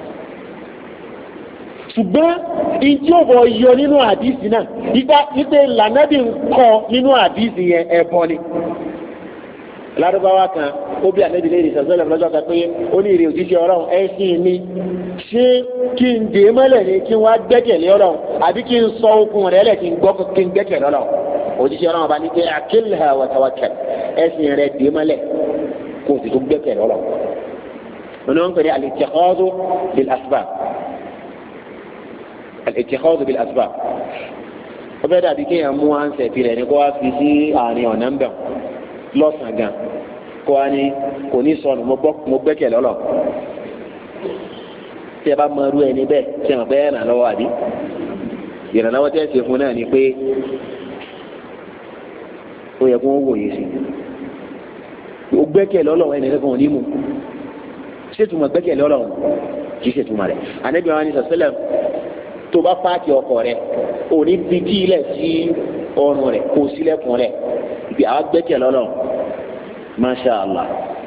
ṣùgbọ́n ìdí òbọ̀ yọ nínú hadisi náà nípa nípa lànàbí ńkọ́ nínú hadisi yẹn ẹ̀bọ ni. lárúbáwá kan ó bí ànábì lè rí sàṣẹlẹ̀ lọ́jọ́ kan pé ó ní ìrè òjíṣẹ́ ọlọ́run ẹ̀sìn mi ṣé kí n dè mọ́lẹ̀ ni kí n wá gbẹ́kẹ̀lé ọlọ́run àbí kí n sọ okùn rẹ̀ lẹ̀ kí n gbọ́ kí n gbẹ́kẹ̀lé ọlọ́run òjíṣẹ́ ọlọ́run bá ní pé akilha wa tawakkal ẹ̀sìn rẹ̀ dè mọ́lẹ̀ kó o sì tún gbẹ́kẹ̀lé ọlọ́run. wọn ń pè ní al-ittikhadhu bil asbab al-ittikhadhu bil asbab ó bẹ́ẹ̀ dàbí kéèyàn mú ànsẹ̀ tirẹ̀ ní kó wá fi sí àárín ọ̀nà ń bẹ̀ lọ́sàn-án gan kó wá ní kò ní sọnù mo gbẹ́kẹ̀lé ọlọ́run tí ẹ bá mọ irú ẹni bẹ́ẹ̀ tí wọn bẹ́ẹ̀ ràn lọ́wọ́ àbí ìrànlọ́wọ́ tẹ́ ṣe fún náà ni pé ó yẹ kó wòye sí o gbẹ́kẹ̀lé ọlọ́run ẹni kankan ò ní mú ṣètùmọ̀ gbẹ́kẹ̀lé ọlọ́run kì í ṣètùmọ̀ rẹ̀ ànábì wa ní sọ̀sẹ́lẹ̀ tó bá pààkì ọkọ̀ rẹ̀ ò ní fi kí ilẹ̀ sí ọrùn rẹ̀ kó sílẹ̀kùn rẹ̀ ibi àwọn gbẹ́kẹ̀lé ọlọ́run masha allah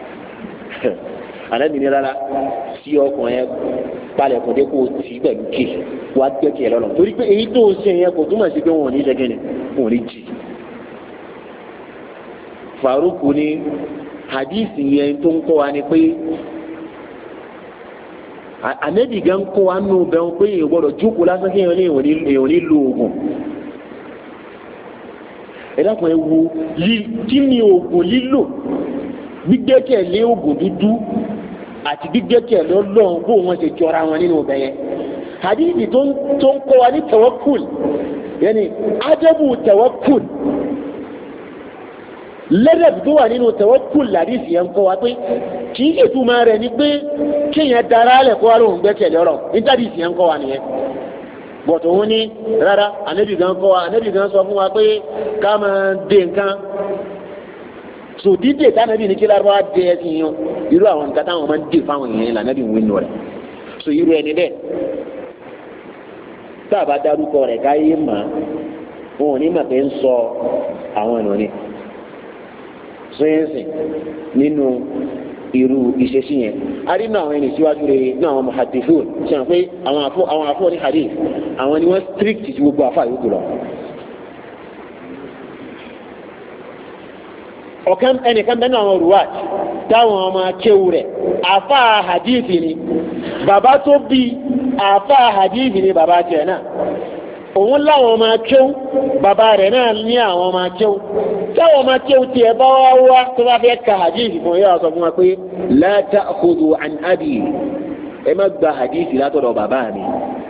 ànábì ní rárá sí ọkọ̀ yẹn palẹ̀ kò dé kó o tì pẹ̀lú kí wàá gbẹ́kẹ̀lé ọlọ́run torí pé èyí tó o ṣe yẹn kò túmọ̀ sí pé wọn ò ní ṣẹ́gẹ́ni wọn ò ní jì. Faruku ní hadisi yẹn tó ń kọ́ wa ni pé ànábì gan kọ́ wa nù bẹ́ẹ̀ pé èèyàn gbọ́dọ̀ jókòó lásán kí èèyàn ní lo oògùn. ẹ dákun ẹ wo kí ni oògùn lílò gbígbẹ́kẹ̀lé oògùn dúdú àti gbígbẹ́kẹ̀lé Ọlọ́run bó wọn ṣe jọra wọn nínú ọbẹ̀ yẹn hadithi tó ń tó ń kọ́ wa ní tawakkul yẹni adabu tawakkul lẹ́dẹ̀bù tó wà nínú tawakkul hadithi yẹn kọ́ wa pé kì í ṣètùmọ̀ rẹ̀ ni pé kéèyàn dára lẹ̀ kó wa lóhùn gbẹ́kẹ̀lé Ọlọ́run níta hadithi yẹn kọ́ wa nìyẹn bọ̀tò òun ní rárá ànábì gan kọ́ wa ànábì gan sọ fún wa pé ká máa dé nǹkan so dídè tánàbí ní kí lárúbáwá dé ẹ ti yan irú àwọn nǹkan táwọn máa ń dè fáwọn èèyàn yẹn lànàbí wí nù rẹ so irú ẹni bẹ́ẹ̀ tá a bá dárúkọ rẹ̀ káyé mà wọn ò ní mà pé ń sọ àwọn ẹ̀nà ni sọyẹ́nsì nínú irú ìṣesí yẹn a rí nínú àwọn ẹni síwájú rẹ̀ nínú àwọn muhaddithun ṣe hàn pé àwọn àfọ àwọn àfọ ní hadith àwọn ni wọ́n strict ju gbogbo àfọ àyókù lọ. ọ̀kan ẹnìkan bẹ́ẹ̀ náà ruwat táwọn ọmọ akéwù rẹ̀ àfa hadithi ni bàbá tó bí àfa hadithi ni bàbá tiẹ̀ náà òun láwọn ọmọ akéwù bàbá rẹ̀ náà ní àwọn ọmọ akéwù táwọn ọmọ akéwù tiẹ̀ bá wá wá tó bá fẹ́ ka hadithi fún yàrá sọ fún wa pé la ta'khudhu an abi ẹ má gba hadithi látọ̀dọ̀ bàbá mi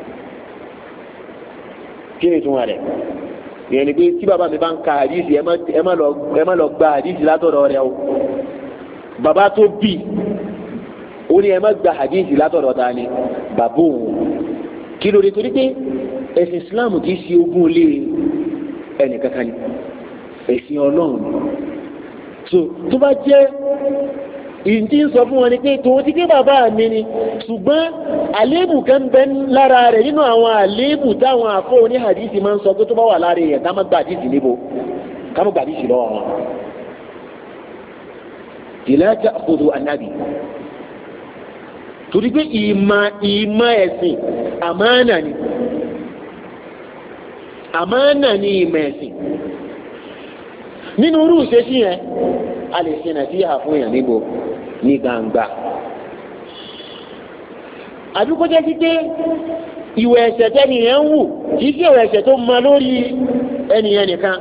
kí ni tún wà rẹ̀ ìyẹn ni pé tí bàbá mi bá ń ka àdìsí ẹ má lọ gba àdìsí látọ̀dọ̀ rẹ̀ o bàbá tó bí ó ní ẹ má gba àdìsí látọ̀dọ̀ ta ni bàbá òun kí ló dé torí pé ẹ̀sìn Islam kì í ṣe ogún ilé ẹnì kankan ni ẹ̀sìn Ọlọ́run so tó bá jẹ́ ìdí ń sọ fún wọn ni pé tòun ti ké bàbá mi ni ṣùgbọ́n àléébù kan bẹ lára rẹ̀ nínú àwọn àléébù táwọn àfọ oní hadisi máa ń sọ pé tó bá wà lára yẹn ká má gba hadisi níbo ká má gba hadisi lọ́wọ́ wọn. la ta'khudhu an nabi torí pé ìmọ̀ ìmọ̀ ẹ̀sìn àmánà ni àmánà ni ìmọ̀ ẹ̀sìn nínú irú ìṣesí yẹn a lè ṣe nàìjíríà fún èèyàn níbo ní gbangba àdúgbò jẹ́ sí pé ìwẹ̀ ẹ̀ṣẹ̀ tẹ́nìyàn ń wù kì í sí ìwẹ̀ ẹ̀ṣẹ̀ tó mọ lórí ẹnìyàn nìkan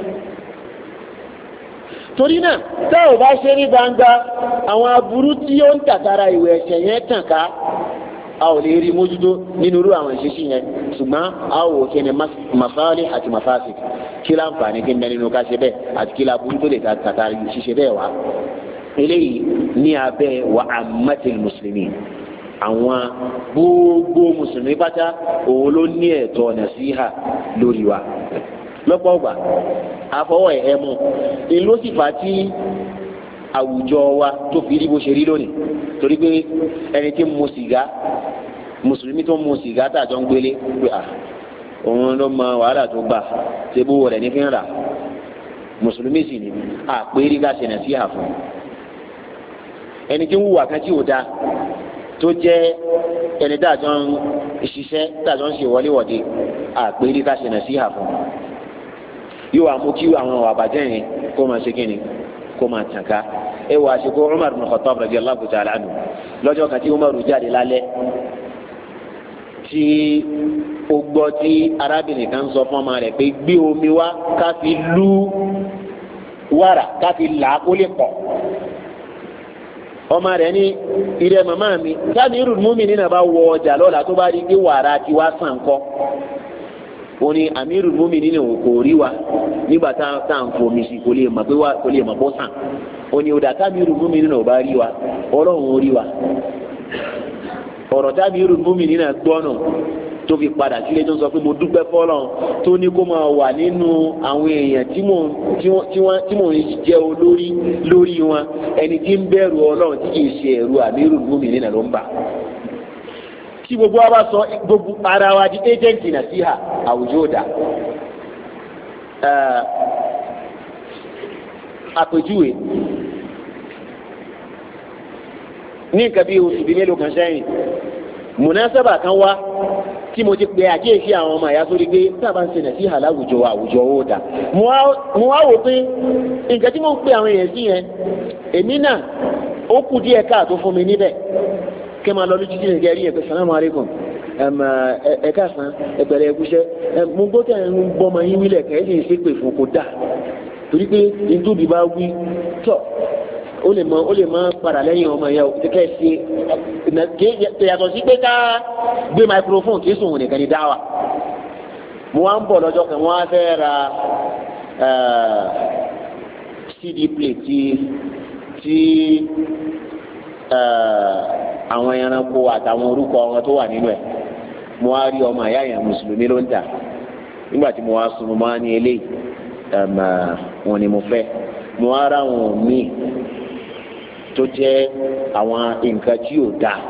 torí náà tá ò bá ṣe ní gbangba àwọn aburú tí ó ń tàtàrà ìwẹ̀ ẹ̀ṣẹ̀ yẹn tàn ká a ò lè rí mójútó nínú irú àwọn ìṣesí yẹn ṣùgbọ́n a ò wò kí ni masáálì àti mafásì kí láǹfààní kí n bẹ nínú ká ṣe bẹ́ẹ̀ àti kí láburú tó lè tàtàrà ṣiṣẹ́ bẹ́ẹ̀ wá eléyìí ní abẹ́ wa ammatil muslimin àwọn gbogbo mùsùlùmí pátá òun ló ní ẹ̀tọ́ nàṣíhà lórí wa lọ́pọ̀ ọgbà afọwọ́ ẹ̀ mú ìlú sì fà tí àwùjọ wa tó fi rí bó ṣe rí lónìí torí pé ẹni tí ń mu sìgá mùsùlùmí tó ń mu sìgá tàjọ ń gbélé pé à òun ló mọ wàhálà tó gbà ṣe bó rẹ̀ ní fi ń rà mùsùlùmí sì ni àpérí ká ṣe nà sí àfún ẹni tí ń wùwà kan tí ò da tó jẹ́ ẹni tàjọ ń ṣiṣẹ́ tàjọ ń ṣe wọléwọ̀de àpérí ká ṣe nà sí àfún yóò wá mú kí àwọn àbàjẹ́ yẹn kó máa ṣe kíni kó máa tàn ká ẹ wà àṣekọ Umar bin Khattab radiyallahu ta'ala anhu lọ́jọ́ kan tí Umar jáde lálẹ́ tí ó gbọ́ tí arábìnrin kan sọ fún ọmọ rẹ̀ pé gbé omi wá ká fi lú wàrà ká fi là á kó lè pọ̀ ọmọ rẹ̀ ní ìrẹ màmá mi Amirul Mu'minin bá wọ ọjà lọ́la tó bá rí pé wàrà tí wá sàn kọ́ ó ní Amirul Mu'minin kò rí wa nígbà tá à ń fomi sí kò lè mọ̀ pé wá kò lè mọ̀ bó sàn ó ní ọ̀dà Amirul Mu'minin ò bá rí wa ọlọ́run ò rí wa ọ̀rọ̀ tí Amirul Mu'minin gbọ́ náà tó fi padà sílé tó ń sọ pé mo dúpẹ́ fọ́lọ́run tó ní kó máa wà nínú àwọn èèyàn tí mò tí mò ń jẹ́ olórí lórí wọn ẹni tí ń bẹ̀rù ọlọ́run tí kì í ṣe ẹ̀rù Amirul Mu'minin ló ń bà tí gbogbo wa bá sọ gbogbo ara wa di agenti nasiha àwùjọ dà àpèjúwe ní nǹkan bí oṣù bíi mélòó kan sẹ́yìn munasaba kan wá tí mo ti pè àkíyèsí àwọn ọmọ àyà sórí pé sábà ń ṣe nasiha láwùjọ àwùjọ ó dà mo wá wò pé nǹkan tí mo ń pè àwọn èèyàn sí yẹn èmi náà ó kù díẹ̀ káàtó fún mi níbẹ̀ kí máa lọ lójú tí nìkẹ́ rí ẹ̀pẹ́ salamu alaikum ẹ̀ka san ẹ̀pẹ̀rẹ̀ ẹ̀kúṣẹ́ mo gbọ́ tẹ̀ ń gbọ́ ọmọ yín wílẹ̀ kẹ́ ẹ̀ lè ṣe pè fún kó dà torí pé ìtòbí bá wí tọ̀ ó lè mọ ó lè mọ padà lẹ́yìn ọmọ yẹn o kẹ́ ẹ ṣe yàtọ̀ sí pé ká gbé microphone kì í sùn nìkan ní dáwà mo wá ń bọ̀ lọ́jọ́ kan wọ́n á fẹ́ ra C D plate tí tí àwọn ẹranko àtàwọn orúkọ wọn tó wà nínú ẹ̀ mo wá rí ọmọ àyà yẹn mùsùlùmí ló ń tà nígbà tí mo wá sùn mo máa ní eléyìí wọn ni mo fẹ́ mo wá rà wọn míì tó jẹ́ àwọn nǹkan tí ò dáa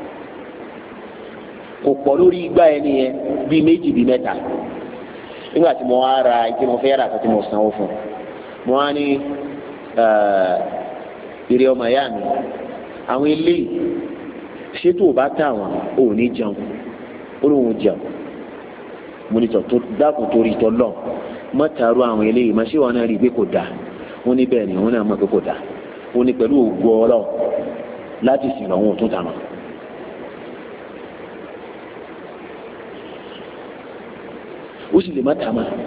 kò pọ̀ lórí igbá ẹni yẹn bíi méjì bíi mẹ́ta nígbà tí mo wá ra tí mo fẹ́ rà tó tí mo sanwó fún mo wá ní ìrẹ ọmọ àyà mi àwọn eléyìí ṣé tó o bá tà wọn ò ní jẹun ó lóun jẹun mo ní tọ́ tó dákun torí tọ́ lọ mọ́ tààrú àwọn eléyìí má ṣé wọn náà rí i pé kò dáa wọ́n ní bẹ́ẹ̀ ni wọ́n náà mọ̀ pé kò dáa wọ́n ní pẹ̀lú ògo ọlọ́ láti sìn lọ́wọ́ tó tà wọn. ó sì lè má tà máa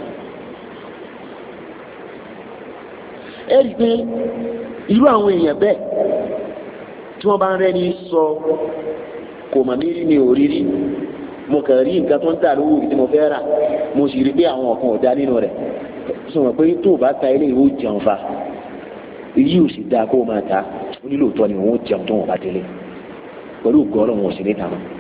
ẹ rí i pé irú àwọn èèyàn bẹ́ẹ̀ tí wọ́n bá ń rẹ́ni sọ kò mà mí rí mi ò rí rí mo kàn rí nǹkan tó ń tà lówó tí mo fẹ́ rà mo sì rí pé àwọn ọ̀kan ọ̀dá nínú rẹ̀ sọ wọn pé tó o bá ta ilé ìwé jẹun fa èyí ò sì dáa kó o máa ta ó nílò tọ́ ni òun ó jẹun tó wọn bá tẹ́lẹ̀ pẹ̀lú gọ́ọ̀rọ̀ wọn ò sì ní ta mọ́.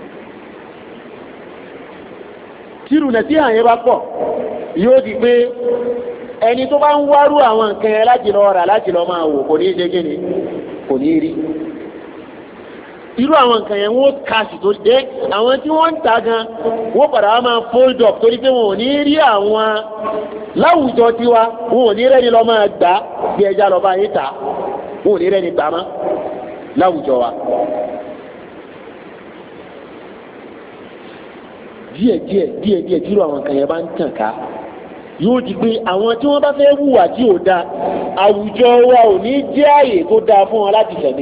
tírù nà tí àyè bá pọ̀ yóò di pé ẹni tó bá ń wárú àwọn nǹkan yẹn láti lọ rà láti lọ máa wò kò ní í ṣe kí ni kò ní í rí irú àwọn nǹkan yẹn wọ́n kàṣì tó dé àwọn tí wọ́n ń ta gan wọ́n padà wá máa fold up torí pé wọn ò ní rí àwọn láwùjọ tiwa wọn ò ní rẹ́ni lọ máa gbà bí ẹja lọ bá yín ta wọn ò ní rẹ́ni gbà mọ́ láwùjọ wa. díẹ̀ díẹ̀ díẹ̀ díẹ̀ tí irú àwọn nǹkan yẹn bá ń tàn ká yóò di pé àwọn tí wọ́n bá fẹ́ hùwà tí ò dáa àwùjọ wa ò ní jẹ́ àyè tó dáa fún wọn láti tẹ̀lé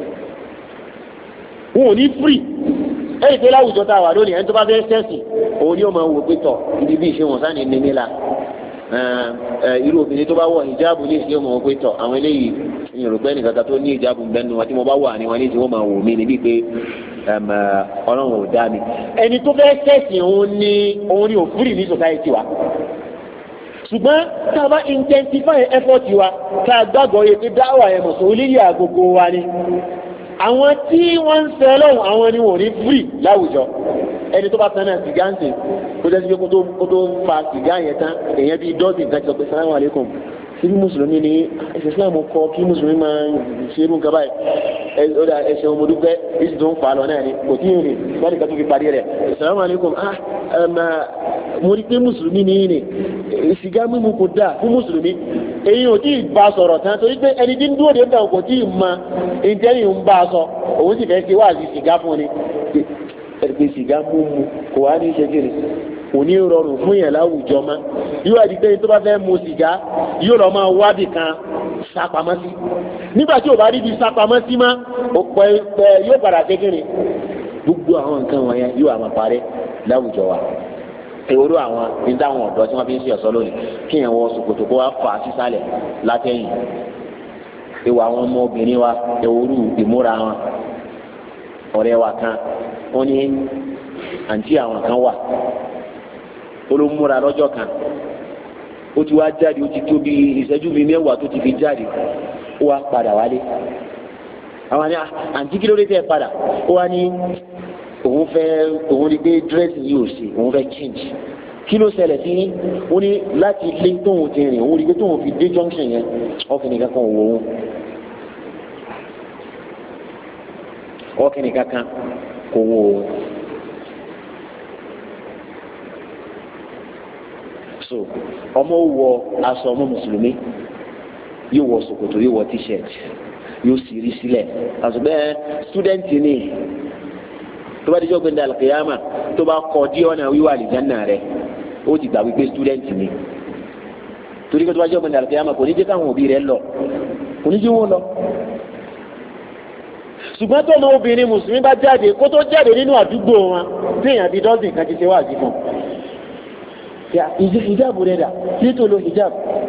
wọn ò ní free ẹ̀yìn pé láwùjọ tá a wà lónìí ẹni tó bá fẹ́ sẹ́sìn òun ni ó máa wò pé tọ̀ ibi bí ìṣe wọn sáà ní níní la irú obìnrin tó bá wọ ìjáàbù ní ìṣe wọn pé tọ̀ àwọn eléyìí ìròpẹ́ nìkan tó ní ìjáàbù bẹ́nu wọn tí mo bá wà ní wọn ní tí wọ́n máa wò mí níbi pé ọlọ́run ò dá mi ẹni tó fẹ́ sẹ́sìn òun ni òun ni ò free ní society wa ṣùgbọ́n tá a bá intensify effort wa tá a gbàgbọ́ yẹ pé dáwà ẹ̀ mọ̀sán olóyè àgógó wa ni àwọn tí wọ́n ń fẹ́ lọ́wọ́ àwọn ni wọ́n ní free láwùjọ ẹni tó bá tán náà sìgá ń sè kó jẹ́ sí pé kó tó fa sìgá yẹn tán èèyàn bíi dọ́sìn kan ti sọ pé salamu alaikum ibi mùsùlùmí ni ẹ̀sìn Islam kọ́ kí mùsùlùmí máa ṣe irú nǹkan báyìí ẹ̀sìn ọmọdúpẹ́ èsì tó ń fà á lọ náà ni kò tí ì rìn wọ́n ní ká tó fi parí rẹ̀ assalamu alaikum ah mo rí pé mùsùlùmí ni yìí ni sìgá mímu kò dáa fún mùsùlùmí èyí ò tí ì bá sọ̀rọ̀ tán torí pé ẹni tí ń dúró dé bẹ́ẹ̀ kò tí ì mọ ìtẹ́yìn ń bá a sọ òun sì fẹ́ ṣe wá sí sìgá fún ni pé sìgá mímu kò wá ní ṣe kiri kò ní rọrùn fún yẹn láwùjọ mọ́ yóò wá di pé tó bá fẹ́ mu sìgá yóò lọ máa wádìí kan sápamọ́ sí nígbà tí ò bá rí bí sápamọ́ sí mọ́ òpẹ́ yóò padà ṣe kiri gbogbo àwọn nǹkan wọ̀nyẹn yóò àwọn parẹ́ láwùjọ wa ewúro àwọn níta àwọn ọ̀dọ́ tí wọ́n fi ń ṣe ọ̀ṣọ́ lónìí kí yẹn wọ ṣòkòtò kó wá fà á sísàlẹ̀ látẹ̀yìn ewu àwọn ọmọ obìnrin wa ewúro ìmúra wọn ọ̀rẹ́ wa kan wọ́n ní àǹtí àwọn kan wà olómúra lọ́jọ́ kan ó ti wá jáde ó ti tó bí ìṣẹ́jú bíi mẹ́wàá tó ti fi jáde ó wá padà wálé àwọn àní àǹtí kí ló dé tẹ́ padà ó wá ní òun fẹ́ òun rí pé dírẹ́sì yìí ò ṣe òun fẹ́ change kí ló ṣẹlẹ̀ sí ó ní láti ilé tóun ti rìn òun rí pé tóun fi dé junction yẹn ọkùnrin kankan wò ó ọkùnrin kankan kò wò ó so ọmọ wọ aṣọ ọmọ mùsùlùmí yóò wọ ṣòkòtò yóò wọ t-shirt yóò sì rí sílẹ̀ àtúbẹ̀ student ni tó bá dijọ́ gbẹ̀ndà àlùkìyàmà tó bá kọ́ dí ọ̀nà wíwà àlìjánnà rẹ̀ ó ti gbà wípé student ni torí pé tó bá dijọ́ gbẹ̀ndà àlùkìyàmà kò ní jẹ́ káwọn òbí rẹ̀ lọ kò ní jẹ́ wọn lọ. ṣùgbọ́n tó ọmọ obìnrin mùsùlùmí bá jáde kó tó jáde nínú àdúgbò wọn téèyàn bíi dọ́sìn kan ti ṣe wáàsí fún un hijab rẹ̀ dà nítorí lo hijab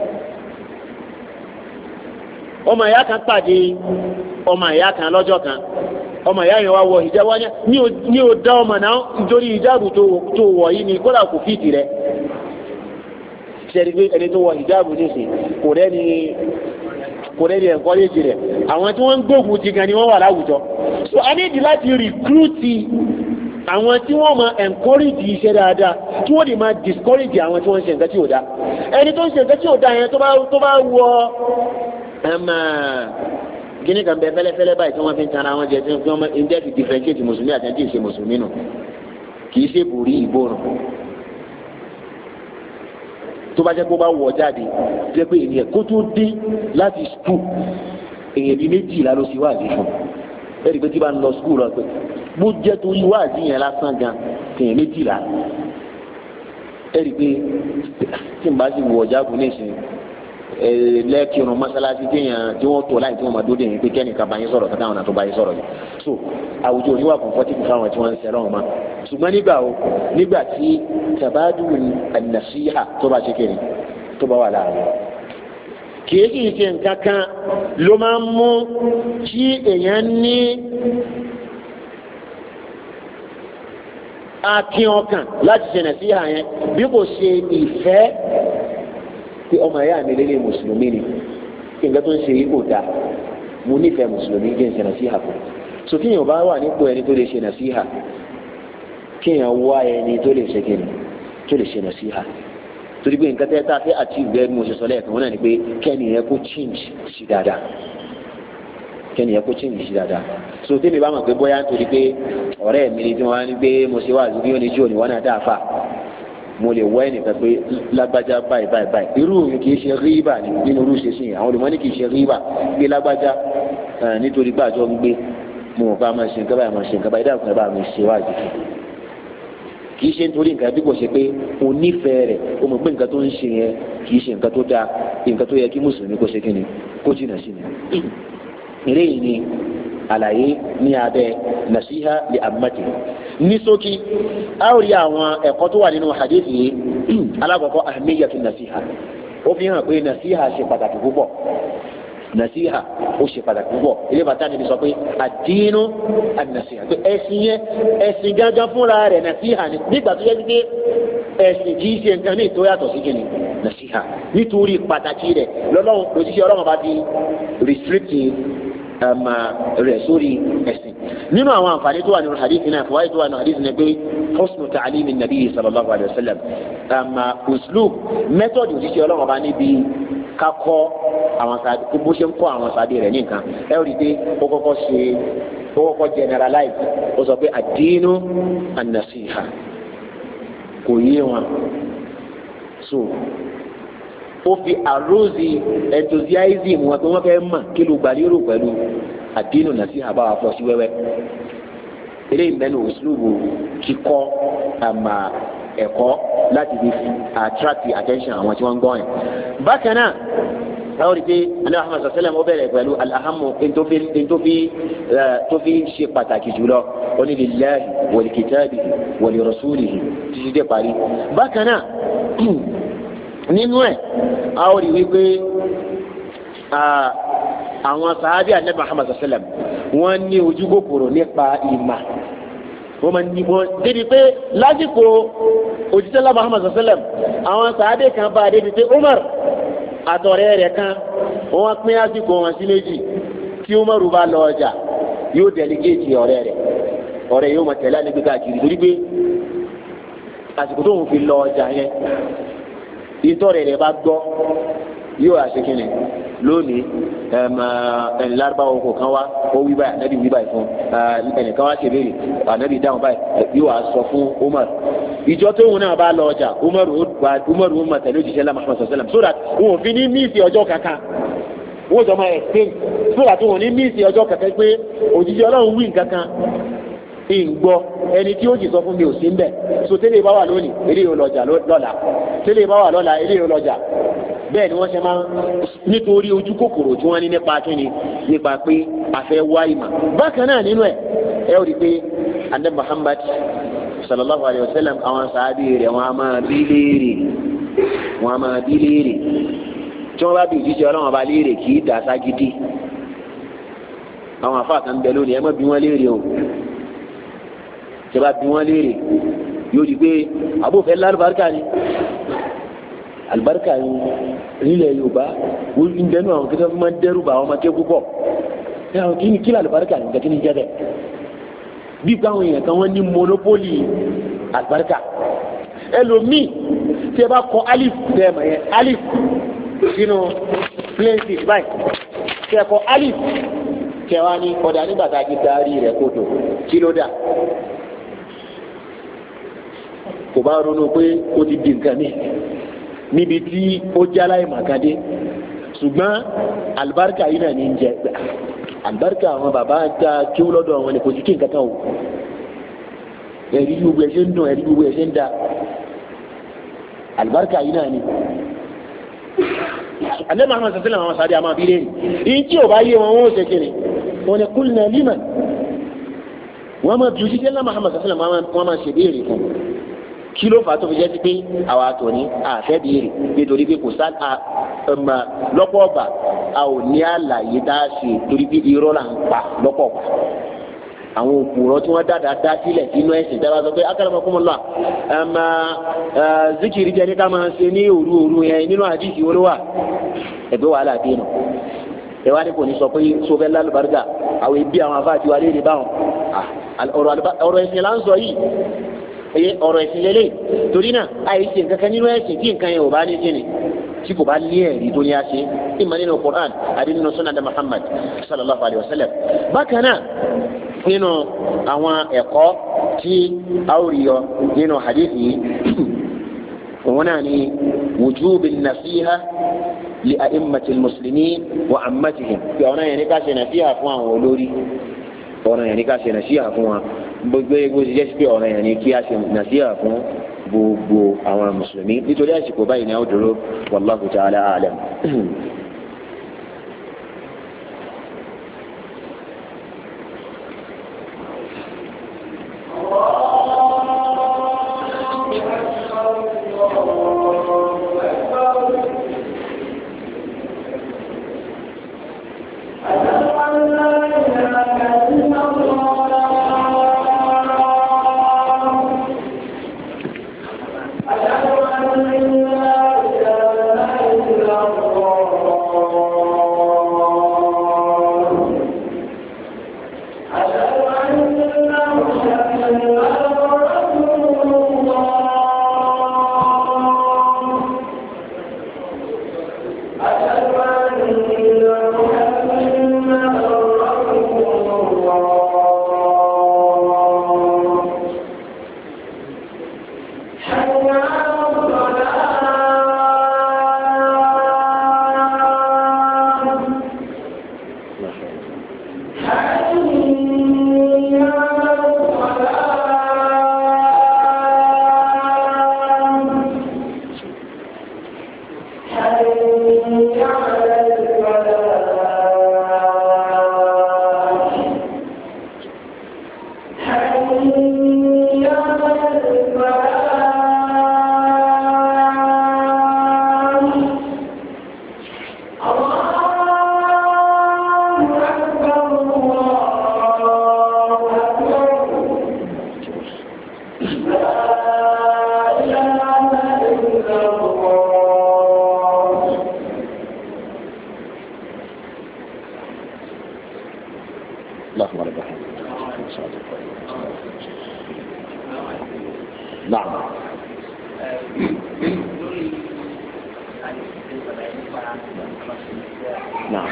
ọmọ ìyá kan pàdé ọmọ ìyá kan lọ́jọ́ kan ọmọ ìyá yẹn wá wọ hijab wá ní o dá ọmọ náà nítorí hijab tó wọ̀ yìí ni kódà kò fìtì rẹ̀ ṣẹ́ni pé ẹni tó wọ hijab nísìn kò rẹ́ni kò rẹ́ni ẹ̀kọ́rẹ́jì rẹ̀ àwọn tí wọ́n ń gbógun ti gan ni wọ́n wà láwùjọ so a ní ìdí láti rìkúrútì àwọn tí wọ́n máa encourage iṣẹ́ dáadáa tí wọ́n lè máa discourage àwọn tí wọ́n ń ṣe nǹkan tí ò dáa ẹni tó ń ṣe nǹkan tí ò dáa yẹn tó bá tó bá wọ gíní kan bẹ fẹ́lẹ́fẹ́lẹ́ báyìí tí wọ́n fi ń tara wọn jẹ tí wọ́n máa ń jẹ́ ti differentiate mùsùlùmí àti ẹni tí ì ṣe mùsùlùmí nù kì í ṣe borí ìgbóòrùn tó bá jẹ́ kó bá wọ̀ jáde jẹ́ pé ènìyàn kó tó dé láti skul èèyàn bíi méjìlá ló ṣe wáàdí fún ẹ̀rí pé tí bá ń lọ skul lọ pé bó jẹ́ torí wáàdí yẹn lásán gan èèyàn méjìlá ẹ̀rí pé tí n bá sì wọ̀ jágun nísìn lẹ́kìrún mọ́sálásí téèyàn tí wọ́n tó láì tí wọ́n máa dóde yẹn pé kẹ́nìkan bá yín sọ̀rọ̀ kí táwọn náà tó bá yín sọ̀rọ̀ yìí so àwùjọ oníwà kọ̀ǹfọ́tì fáwọn tí wọ́n ń sẹ́rọ̀ wọn ṣùgbọ́n nígbà o nígbà tí tabadu an-nasiha tó bá ṣe kiri tó bá wà láàrin kìí kìí ṣe nǹkan kan ló máa ń mú kí èèyàn ní akin ọkàn láti ṣe nasiha yẹn bí kò ṣe ìfẹ́ pé ọmọ ẹ̀yà mi lélẹ̀ mùsùlùmí ni kí nǹkan tó ń ṣe yìí kò dáa mo nífẹ̀ẹ́ mùsùlùmí kí n ṣe nasiha fún so kí èèyàn bá wà nípò ẹni tó lè ṣe nasiha kí èèyàn wá ẹni tó lè ṣe kíni tó lè ṣe nasiha torí pé nǹkan tẹ́ tá a fẹ́ àti ìgbẹ́ mo ṣe sọ lẹ́ẹ̀kan wọn náà ni pé kẹ́ni yẹn kó change sí dáadáa kẹ́ni yẹn kó change sí dáadáa so tẹ́mi bá mọ̀ pé bóyá nítorí pé ọ̀rẹ́ mi ni tí wọ́n á ní pé mo ṣe wá àdúgbò yóò ní jù òní wọ́n náà dáa fà mo lè wọ ẹnìkan pé lágbájá báyìí báyìí báyìí irú òun kì í ṣe ríbà nínú irú ṣe sí yẹn àwọn olùmọ́ni kì í ṣe ríbà gbé lágbájá nítorí pé àjọ ń gbé mo mọ̀ pé a máa ṣe nǹkan báyìí máa ṣe nǹkan báyìí dáàbò ẹ̀ bá mi ṣe wá àjèjì kì í ṣe nítorí nǹkan bí kò ṣe pé o nífẹ̀ẹ́ rẹ̀ o mọ̀ pé nǹkan tó ń ṣe yẹn kì í ṣe nǹkan tó dáa nǹkan tó yẹ kí mùsùlùmí kó ṣe kí ni kó jìnnà sí ni. eléyìí ni àlàyé ní abẹ́ nasiha li ammati ní ṣókí a ó rí àwọn ẹ̀kọ́ tó wà nínú hadith yìí alákọ̀ọ́kọ́ ahmiyatu nasiha ó fi hàn pé nasiha ṣe pàtàkì púpọ̀ nasiha ó ṣe pàtàkì púpọ̀ ilé bàtà níbi sọ pé àdínú ànàṣíhà pé ẹ̀sìn yẹn ẹ̀sìn gángan fúnra rẹ̀ nasiha ni nígbà tó yẹ kí ẹ̀sìn kì í ṣe nǹkan ní ìtòyàtọ̀ sí kìnnì nasiha nítorí pàtàkì rẹ̀ lọ́lọ́run òṣìṣẹ́ ọlọ́run bá ti restrict rẹ̀ sórí ẹ̀sìn nínú àwọn àǹfààní tó wà nínú hadith náà fọwọ́ tó wà nínú hadith náà pé husnu ta'alimi nabi sallallahu alayhi wa sallam uslub method òṣìṣẹ́ ọlọ́run bá níbi ká kọ́ àwọn sàbí bó ṣe ń kọ́ àwọn sàbí rẹ̀ ní nǹkan ẹ rí i pé ó kọ́kọ́ ṣe ó kọ́kọ́ generalize ó sọ pé ad-dinu an-nasiha kò yé wọn so ó fi àrósì enthusiasm wọn tó wọ́n fẹ́ mọ̀ kí ló gbàlérò pẹ̀lú ad-dinu an-nasiha bá wa fọ́ sí wẹ́wẹ́ eléyìí mẹ́nu òṣùlùbù kíkọ́ àmà ẹ̀kọ́ láti fi attract attention àwọn tí wọ́n ń gbọ́ yẹn. bákan náà àwọn ìdè alẹ́ Muhammad sallam ó bẹ̀rẹ̀ pẹ̀lú alahamu tó fi ṣe pàtàkì jùlọ oní lillahi wa li kitabihi wa li rasulihi títí dé parí. bákan náà nínú ẹ̀ àwọn ìwé pé àwọn sàhábì alẹ́ Muhammad sallam wọ́n ní ojú kòkòrò nípa ìmà wọ́n máa ní wọ́n débi pé lásìkò òjíṣẹ́ lá Muhammad sallam àwọn sàádé kan bá débi pé Umar àtọ̀rẹ́ rẹ̀ kan wọ́n pín àsìkò wọn sí méjì tí Umar bá lọ ọjà yóò dẹ̀lígéètì ọ̀rẹ́ rẹ̀ ọ̀rẹ́ yóò máa tẹ̀lé ànígbé káàkiri torí pé àsìkò tó ń fi lọ ọjà yẹn ìtọ́rẹ̀ rẹ̀ bá gbọ́ yóò àṣekínni lónìí ẹni lárúbáwò kò kán wá ó wí báyìí ànábì wí báyìí fún ẹnìkan wá ṣe béèrè ànábì dáhùn báyìí yóò wá sọ fún Umar ìjọ tóun náà bá lọ ọjà Umar Umar ó mà tẹ̀lé òjíṣẹ́ lá Muhammad sallam so that wọn ò fi ní míìsì ọjọ́ kankan wọn jọ máa explain so that wọn ò ní míìsì ọjọ́ kankan pé òjíṣẹ́ Ọlọ́run wí nǹkan kan ìgbọ́ ẹni tí ó jì sọ fún mi ò sí ń bẹ̀ so tẹ́lẹ̀ bá wà lónìí eléyìí ó lọ́jà lọ́la tẹ́lẹ̀ bá wà lọ́la eléyìí ó lọ́jà bẹ́ẹ̀ ni wọ́n ṣe máa nítorí ojú kòkòrò tí wọ́n ní nípa kíni nípa pé àfẹ́ wá ìmọ̀ bákan náà nínú ẹ̀ ẹ ó rí i pé adé Muhammad sallallahu alayhi wa sallam àwọn sàábì rẹ̀ wọ́n á máa bí léèrè wọ́n á máa bí léèrè tí wọ́n bá bí ìjíṣẹ́ Ọlọ́run ọba léèrè kì í dà ságídí àwọn àfáà kan bẹ lónìí ẹ má bí wọ́n léèrè o tí wọ́n bá bí wọ́n léèrè yóò di pé àbúfẹ́ lálùbáríkà ni alibarika yìí nílẹ̀ Yorùbá wọ́n ń dẹnu àwọn kẹsàn-án fún máa ń dẹ́rù bá àwọn ọmọ akẹ́kọ̀ọ́ pọ̀ ẹ àwọn kí ni kí ni alibarika yìí kí ni jẹ́ bẹ́ẹ̀ bí káwọn èèyàn kan wọ́n ní monopoli alibarika ẹlòmíì tí ẹ bá kọ alif tẹ́ ẹ mọ̀ yẹn alif sínú plain sheet báyìí tí ẹ kọ alif kẹwàá ní ọ̀dà nígbà tá a ti darí rẹ̀ kodò kí ló dà kò bá ronú pé ó ti di nǹkan ní níbi tí ó jálá ìmàkàdé ṣùgbọ́n alibarika yìí náà ní jẹ alibarika àwọn bàbá ta kí ó lọ́dọ̀ àwọn ẹ̀kọ́ sí kí n kankan o ẹ̀rí gbogbo ẹ̀ ṣe ń dùn ẹ̀rí gbogbo ẹ̀ ṣe ń da alibarika yìí náà ní. alẹ́ màá sọ sílẹ̀ àwọn sáré àmọ́ abílẹ̀ ni ìyí tí ò bá yé wọn wọ́n ó ṣe kiri wọn ni kúlù náà liman wọ́n máa bí ojú náà Muhammad sallam wọ́n máa ṣe béèrè fún kí ló fà á tó fi jẹ́ sí pé àwa àtọ̀ ní àfẹ́ béèrè nítorí pé kò sá ọmọ lọ́pọ̀ ọgbà a ò ní àlàyé dá ṣe torí pé irọ́ là ń pa lọ́pọ̀ ọgbà àwọn òpùrọ́ tí wọ́n dáadáa dá sílẹ̀ sínú ẹ̀sìn tí a bá sọ pé akramakumullah zikiri jẹ́ ní ká máa ṣe ní òru òru yẹn nínú àdìsí olówà ẹ̀gbẹ́ wàhálà dé nù ẹ wá ní kò ní sọ pé sọfẹ́ lálùbáríkà àwọn ibi àwọn afáàtì wa léèrè báwọn ọ̀rọ̀ ẹ̀sìn là ń sọ yìí ọ̀rọ̀ ẹ̀sìn lélẹ̀ torí náà àìsí nǹkan kan nínú ẹ̀sìn tí nǹkan yẹn ò bá ní kíni tí kò bá ní ẹ̀rí tó ní a ṣe ìmọ̀ nínú Qur'an àti nínú sunnah Muhammad sallallahu alayhi wa sallam bákan náà nínú àwọn ẹ̀kọ́ tí a ó rí yọ nínú hadith yìí òun náà ni wujubi nasiha li a'immatil muslimin wa ammatihim fi ọ̀nà yẹn ní ká ṣe nasiha fún àwọn olórí ọ̀nà yẹn ní ká ṣe nasiha fún wọn gbogbo egbò ti jẹ́ sí pé ọ̀nà yẹn ní kí a ṣe nasiha fún gbogbo àwọn mùsùlùmí nítorí àsìkò báyìí ni a ó dúró wallahu ta'ala a'lam. I اللهم رب الحمد ان شاء الله. نعم. نعم.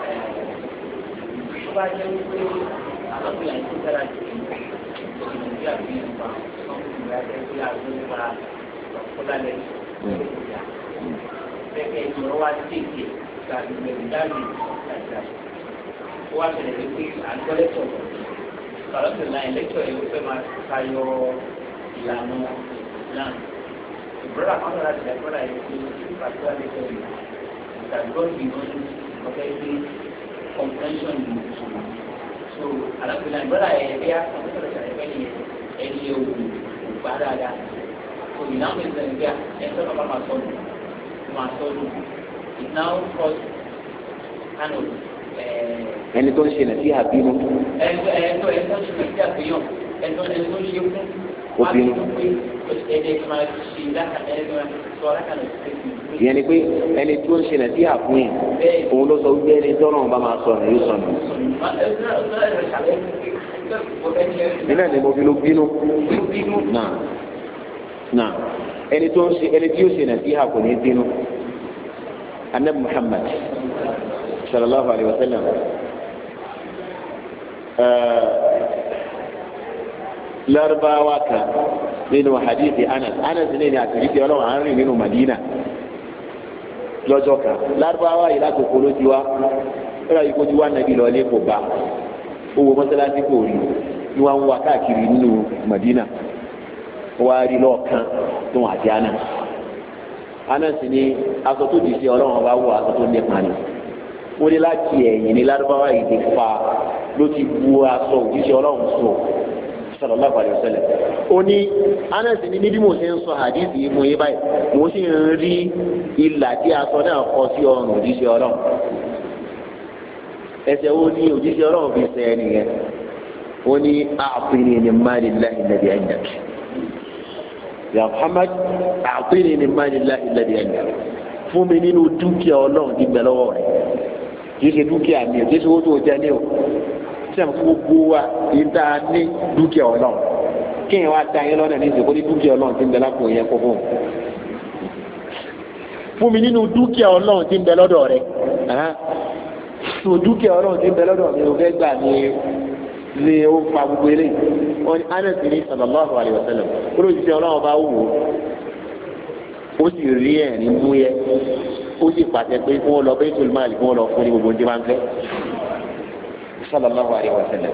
wọ́n ṣẹlẹ̀ wípé àgbọ̀lẹ́tọ̀ kàlọ́tì láì lẹ́tọ̀ ẹ̀ wípé máa tayọ ìlànà náà. ìbúrọ̀dà kan náà láti ẹ̀kọ́dà yìí pé pàṣípà lẹ́tọ̀ yìí ìtàgbọ́ ìgbìmọ̀ ọ̀fẹ́ ilé comprehension yìí. so alábìlà ìbúrọ̀dà ẹ̀ ẹ̀ yá kọ́ńtà ṣàlẹ̀ fẹ́ ni ẹni ewu ògbà dáadáa. so ìnáwó ìṣẹ̀lẹ̀ bí i ẹ̀ṣọ́ náà máa sọ̀rọ̀ máa sọ̀rọ̀ ìnáwó cost kánò ẹni tó ń ṣe nàìjíríà bínú. ẹni tó ẹni tó ẹni tó ń ṣe nàìjíríà bíyàn ẹni tó ẹni tó ń ṣe fún. ó bínú. ẹni tó máa ṣe lákàtà ẹni tó máa sọ lákàtà ìṣẹ́kì. ìyẹn ni pé ẹni tó ń ṣe nàìjíríà fún yẹn òun ló sọ wípé ẹni tó náà bá máa sọ ọ̀nà yóò sọ ọ̀nà. nínú ẹni mo fi ló bínú. náà náà ẹni tó ń ṣe ẹni tí yóò ṣe nàìjíríà kò ní bínú. anabi Muhammad sallallahu alayhi wa sallam Lárúbáwá kan nínú hadithi Anas Anas ní ní àtìríkì ọlọ́run àárín nínú Madina lọ́jọ́ kan Lárúbáwá yìí láti kó ló ti wá ẹ̀rọ yìí kó ti wá nàbí lọ́lé kò bá owó mọ́sálásí kò rí ni wọ́n ń wá káàkiri nínú Madina wọ́n á rí lọ́ọ̀kan tó wà sí Anas Anas ní aṣọ tó di sí ọlọ́run ọba wọ aṣọ tó nípa ni wọ́n ní láti ẹ̀yìn ní Lárúbáwá yìí ti fa ló ti bu aṣọ òjíṣẹ́ ọlọ́run sọ sallallahu alaihi wasallam. ó ní Anas ní níbi mo ṣe ń sọ hadith yìí fún yín báyìí mo sì ń rí ìlà tí aṣọ náà kọ sí ọrùn òjíṣẹ́ ọlọ́run. ẹsẹ̀ wo ni òjíṣẹ́ ọlọ́run fi ṣe ẹni yẹn ó ní a'tini min malillahi alladhi indak ya Muhammad a'tini min malillahi alladhi indak fún mi nínú dúkìá ọlọ́run ti bẹ̀ lọ́wọ́ rẹ̀ kìí ṣe dúkìá mi ò kìí ṣe owó tó jẹ ní o sẹ́mi fún gbogbo wa ìta ní dúkìá ọlọ́run kéèyàn wá ta yín lọ́nà ní ìsìnkú ní dúkìá ọlọ́run ti ń bẹ lápò yẹn kó fún un fún mi nínú dúkìá ọlọ́run ti ń bẹ lọ́dọ̀ rẹ̀ tó dúkìá ọlọ́run ti ń bẹ lọ́dọ̀ mi ò fẹ́ gbà ní ní ó fa gbogbo eléyìí wọn ni Anas ní sallallahu alaihi wasallam olóòtú ọlọ́run bá wù ó sì rí ẹ̀rín mú yẹ ó sì pàṣẹ pé kí wọ́n lọ Baitul Mal kí wọ́n lọ fún ní gbogbo ní máa ń fẹ́ sallallahu alaihi wa sallam.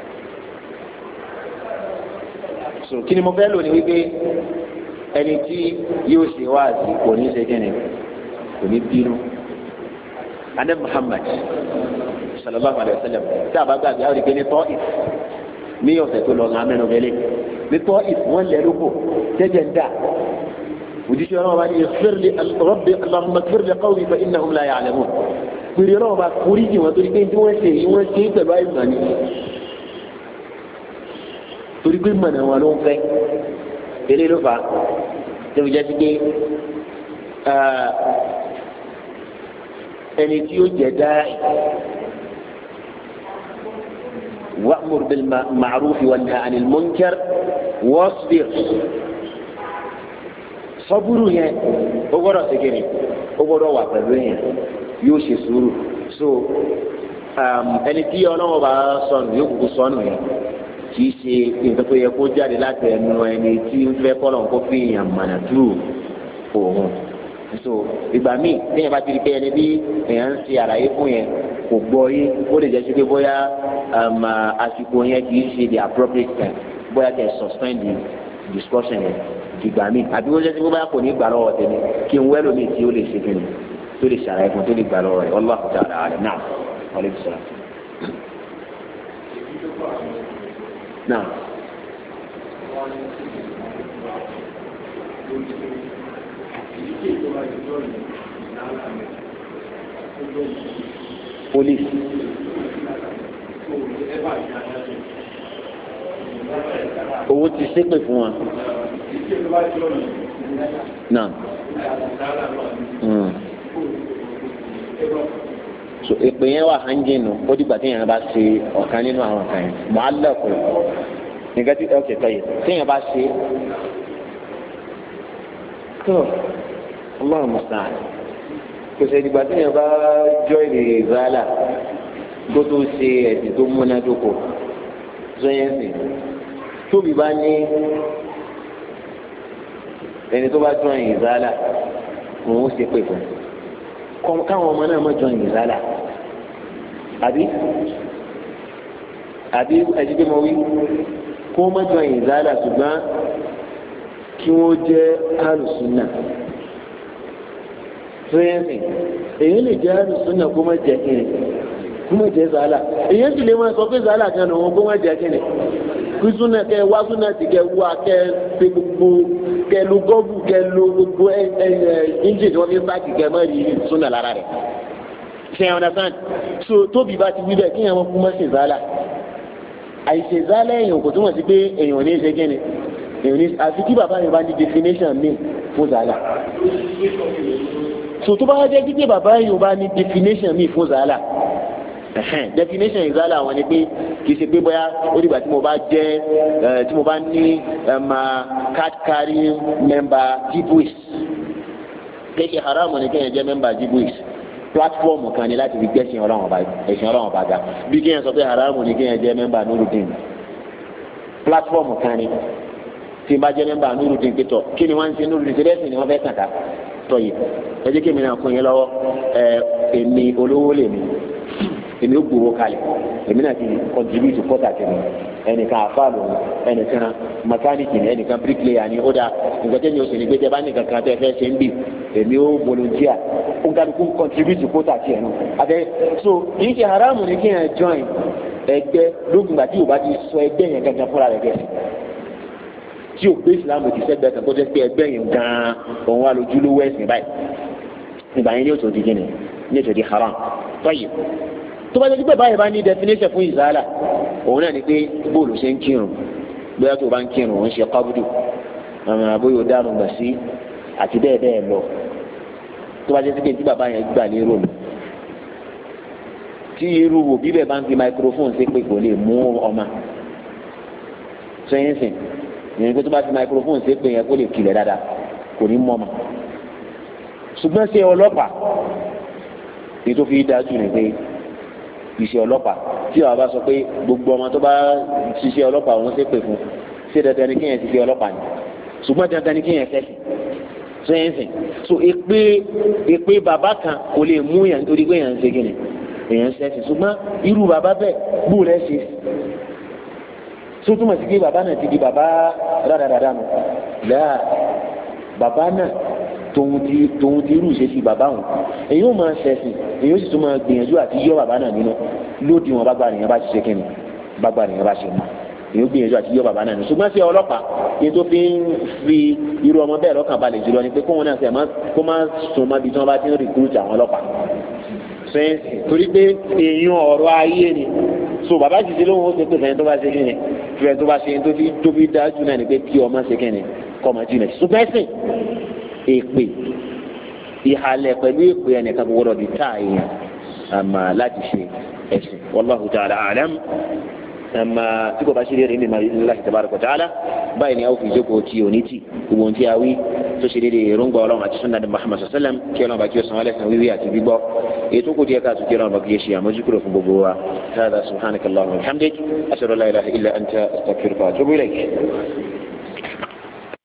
so kí ni mo fẹ́ lò ní wípé ẹni tí yóò ṣe wáàsí kò ní ṣe kíni kò ní bínú. adé Muhammad sallallahu alaihi wa sallam tí a bá gbàgbé àwọn ìgbé ní Taif ní ọ̀sẹ̀ tó lọ ń amẹ́nu bẹ́lẹ̀ ní Taif wọ́n lẹ́ lóko jẹ́jẹ́ ń dà. وديش يا رب اغفر لي ربي اللهم اغفر لي قومي فانهم لا يعلمون pèrè ọlọ́run bá forí jì wọ́n torí pé tí wọ́n ṣe yìí wọ́n ṣe pẹ̀lú àìmọ̀ ni torí pé mọ̀nà wọn ló ń fẹ́ eré ló fà á tó fi jẹ́ sí pé ẹni tí ó jẹ dáì wa'mur bil ma'ruf wanha 'anil munkar wasbir sọ́búrú yẹn ó gbọ́dọ̀ ṣe kiri ó gbọ́dọ̀ wà pẹ̀lú yẹn yóò ṣe sùúrù so ẹni tí ọlọ́wọ́ bá sọnù yóò kúkú sọnù yẹn kì í ṣe nǹkan tó yẹ kó jáde láti ẹnu ẹni tí ń fẹ́ kọ́ lọ́n kó fi yàn mọ̀nà dúró òun so ìgbà míì téèyàn bá ti rí pé ẹni bí èèyàn ń ṣe àlàyé fún yẹn kò gbọ́ yé ó lè jẹ́ sí pé bóyá àsìkò yẹn kì í ṣe the appropriate time bóyá kẹ́ suspend the discussion yẹn ìgbà míì àbí wọ́n jẹ́ sí pé bóyá kò ní gbà lọ́wọ́ tẹ̀lé kí n wẹ́lò mi tí ó lè ṣe kí ni tó lè ṣàlàyé fún tó lè gbà lọ́wọ́ rẹ̀ wallahu ta'ala a'lam náà wàlẹ́ bisala. náà. police. owó ti ṣépè fún wa. náà. so èpè yẹn wà hangi nù ó dìgbà tí yẹn bá ṣe ọ̀kan nínú àwọn kan yẹn mọ́ alẹ́ kù nígbà tí ọkẹ́ tọ́ yẹ tí yẹn bá ṣe tó ọlọ́run mùsàn kò sẹ́ ìdìgbà tí yẹn bá jọ èdè ìzálà kó tó ṣe ẹ̀sìn tó múnádóko zọ́yẹ́nsì tóbi bá ní ẹni tó bá jọ ìzálà òun ó ṣe pé fún káwọn ọmọ náà má jọ ìzálà àbí àbí ẹ̀jí pé mo wí kó má jọ ìzálà ṣùgbọ́n kí wọ́n jẹ́ alùsùnà zọ́yẹ́nsì èyí lè jẹ́ alùsùnà kó má jẹ́ kiri kó má jẹ́ zálà èyí sì lè máa sọ pé zálà kan náà wọn kó má jẹ́ kiri kí súnà kẹ wá súnà tí kẹ wá kẹ ṣe gbogbo kẹ lo gọ́ọ̀bù kẹ lo gbogbo ẹ ẹ ẹnjẹ tí wọ́n fi ń bá kìkẹ́ mọ́ rí súnà lára rẹ̀ ṣe ẹ̀ understand so tóbi bá ti wí bẹ́ẹ̀ kí àwọn kú mọ́ ṣe zálà àìṣe zálà èèyàn kò túmọ̀ sí pé èèyàn ní ṣe kíni èèyàn ní àfi kí bàbá yẹn bá ní definition mi fún zálà so tó bá wá jẹ́ kí bàbá yẹn bá ní definition mi fún zálà definition ìzálà wọn ni pé kì í ṣe pé bóyá ó dìgbà tí mo bá jẹ tí mo bá ní card carrying member jibuis kéèké haram ni kéèyàn jẹ member jibuis platform kan ni láti fi gbẹ̀sìn ọlọ́run ọba ẹ̀sìn ọlọ́run ọba ga bí kéèyàn sọ pé haram ni kéèyàn jẹ member nurudin platform kan ni tí n bá jẹ member nurudin pé tọ kí ni wọ́n ń ṣe nurudin ṣe lẹ́sìn ni wọ́n fẹ́ tàn ká tọ yìí ẹ jẹ́ kí èmi náà kún yín lọ́wọ́ ẹ èmi olówó lèmi èmi ó gbowó kalẹ̀ èmi náà ti contribute kọ́tà tẹ̀lé ẹnìkan àfáàlù ẹnìkan mẹkáníìkì ni ẹnìkan bricklayer ni ó dáa nǹkan tẹ́ni oṣù ní gbẹ́tẹ́ bá ní kankan tẹ́ fẹ́ ṣe ń bì èmi ó volunteer ó ń kálukú contribute kọ́tà tiẹ̀ nù. àtẹ so kì í ṣe haramu ni kí n join ẹgbẹ́ lóògùn àti yorùbá ti sọ ẹgbẹ́ yẹn gangan fúnra rẹ̀ gẹ̀ tí o gbé ìsìlámù ti sẹ́gbẹ́ kan tó jẹ́ pé ẹgbẹ́ yẹn gan-an òun wà lójúlówó ẹ̀sìn báyìí nígbà yẹn ní òtò di gíní ní òtò di haram tọ́yì tó bá jẹ́ pé báyìí bá ní definition fún ìzálà òun náà ni pé bóòlù ṣe ń kírun bóyá tó bá ń kírun òun ṣe kábùdù àwọn àbóyè ọ̀daràn gbà sí àti bẹ́ẹ̀ bẹ́ẹ̀ lọ tó bá jẹ́ pé tí bàbá yẹn gbà lérò mi tí irú wò bí bẹ́ẹ̀ bá ń fi microphone ṣe pé kò lè mú ọmọ sẹ́yìn sìn ìyẹn pé tó bá fi microphone ṣe pé yẹn kó lè kilẹ̀ dáadáa kò ní mọ́ ọmọ ṣùgbọ́n ṣe ọlọ́pàá èyí tó fi dájú ni pé iṣẹ́ ọlọ́pàá tí wàá bá sọ pé gbogbo ọmọ tó bá ṣiṣẹ́ ọlọ́pàá òun ṣe pè fún ṣé dandan ni kéèyàn ṣiṣẹ́ ọlọ́pàá ni ṣùgbọ́n dandan ni kéèyàn ṣẹ̀sìn sẹ́yìnsìn so èpè èpè bàbá kan kò lè mú yàn nítorí pé èèyàn ń ṣe kíni èèyàn ṣẹ̀sìn ṣùgbọ́n irú bàbá bẹ́ẹ̀ bú rẹ̀ ṣe tó túmọ̀ sí pé bàbá náà ti di bàbá rádaràdà nù láà bàbá náà tòun ti tòun ti irú ìṣesí bàbá wọn èyí ó máa ṣẹ̀sìn èyí ó sì tún máa gbìyànjú àti yọ bàbá náà nínú lódì wọn bàgbà nìyẹn bá ṣiṣẹ́ kẹ́ni bàgbà nìyẹn bá ṣe mọ́ èyí ó gbìyànjú àti yọ bàbá náà nínú ṣùgbọ́n sí ọlọ́pàá yẹn tó fi ń fi irú ọmọ bẹ́ẹ̀ lọ́kàn balẹ̀ jùlọ ni pé kóun náà sẹ̀ kó má sùn mọ́ ibi tí wọ́n bá ti ń rìkúrútì àwọn ọlọ́pàá sẹ́yìnsì torí pé èèyàn ọ̀rọ̀ ayé ni so bàbá jìjì lóhùn ó ṣe pé fẹ́ẹ́ tó bá ṣe kí ni fẹ́ẹ́ tó bá ṣe tó fi tó fi dájú náà ni pé kí ọmọ ṣe kí ni kọ́ ọmọ jìnnà ṣùgbọ́n ẹ̀sìn èpè ìhàlẹ̀ pẹ̀lú èpè ẹnìkan gbọ́dọ̀ di tá èèyàn àmà láti ṣe ẹ̀sìn wallahu ta'ala a'lam àmà tí kò bá ṣe léèrè mímọ láti tabaraka wa ta'ala báyìí ni a ó fi jókòó tí ò ní tì gbogbo ohun tí a wí tó ṣe déédéé èròǹgbà ọlọ́run àti sunnah Muhammad sallam kí ọlọ́run bá kí ó san wálẹ̀ san wíwí àti gbígbọ́ ètò kò díẹ̀ káàtó kí ọlọ́run bá kí ó ṣe àmójúkúrò fún gbogbo wa hādhā subhānaka Allāhumma wa bihamdik ashhadu an lā ilāha illā anta astaghfiruka wa atūbu ilayk.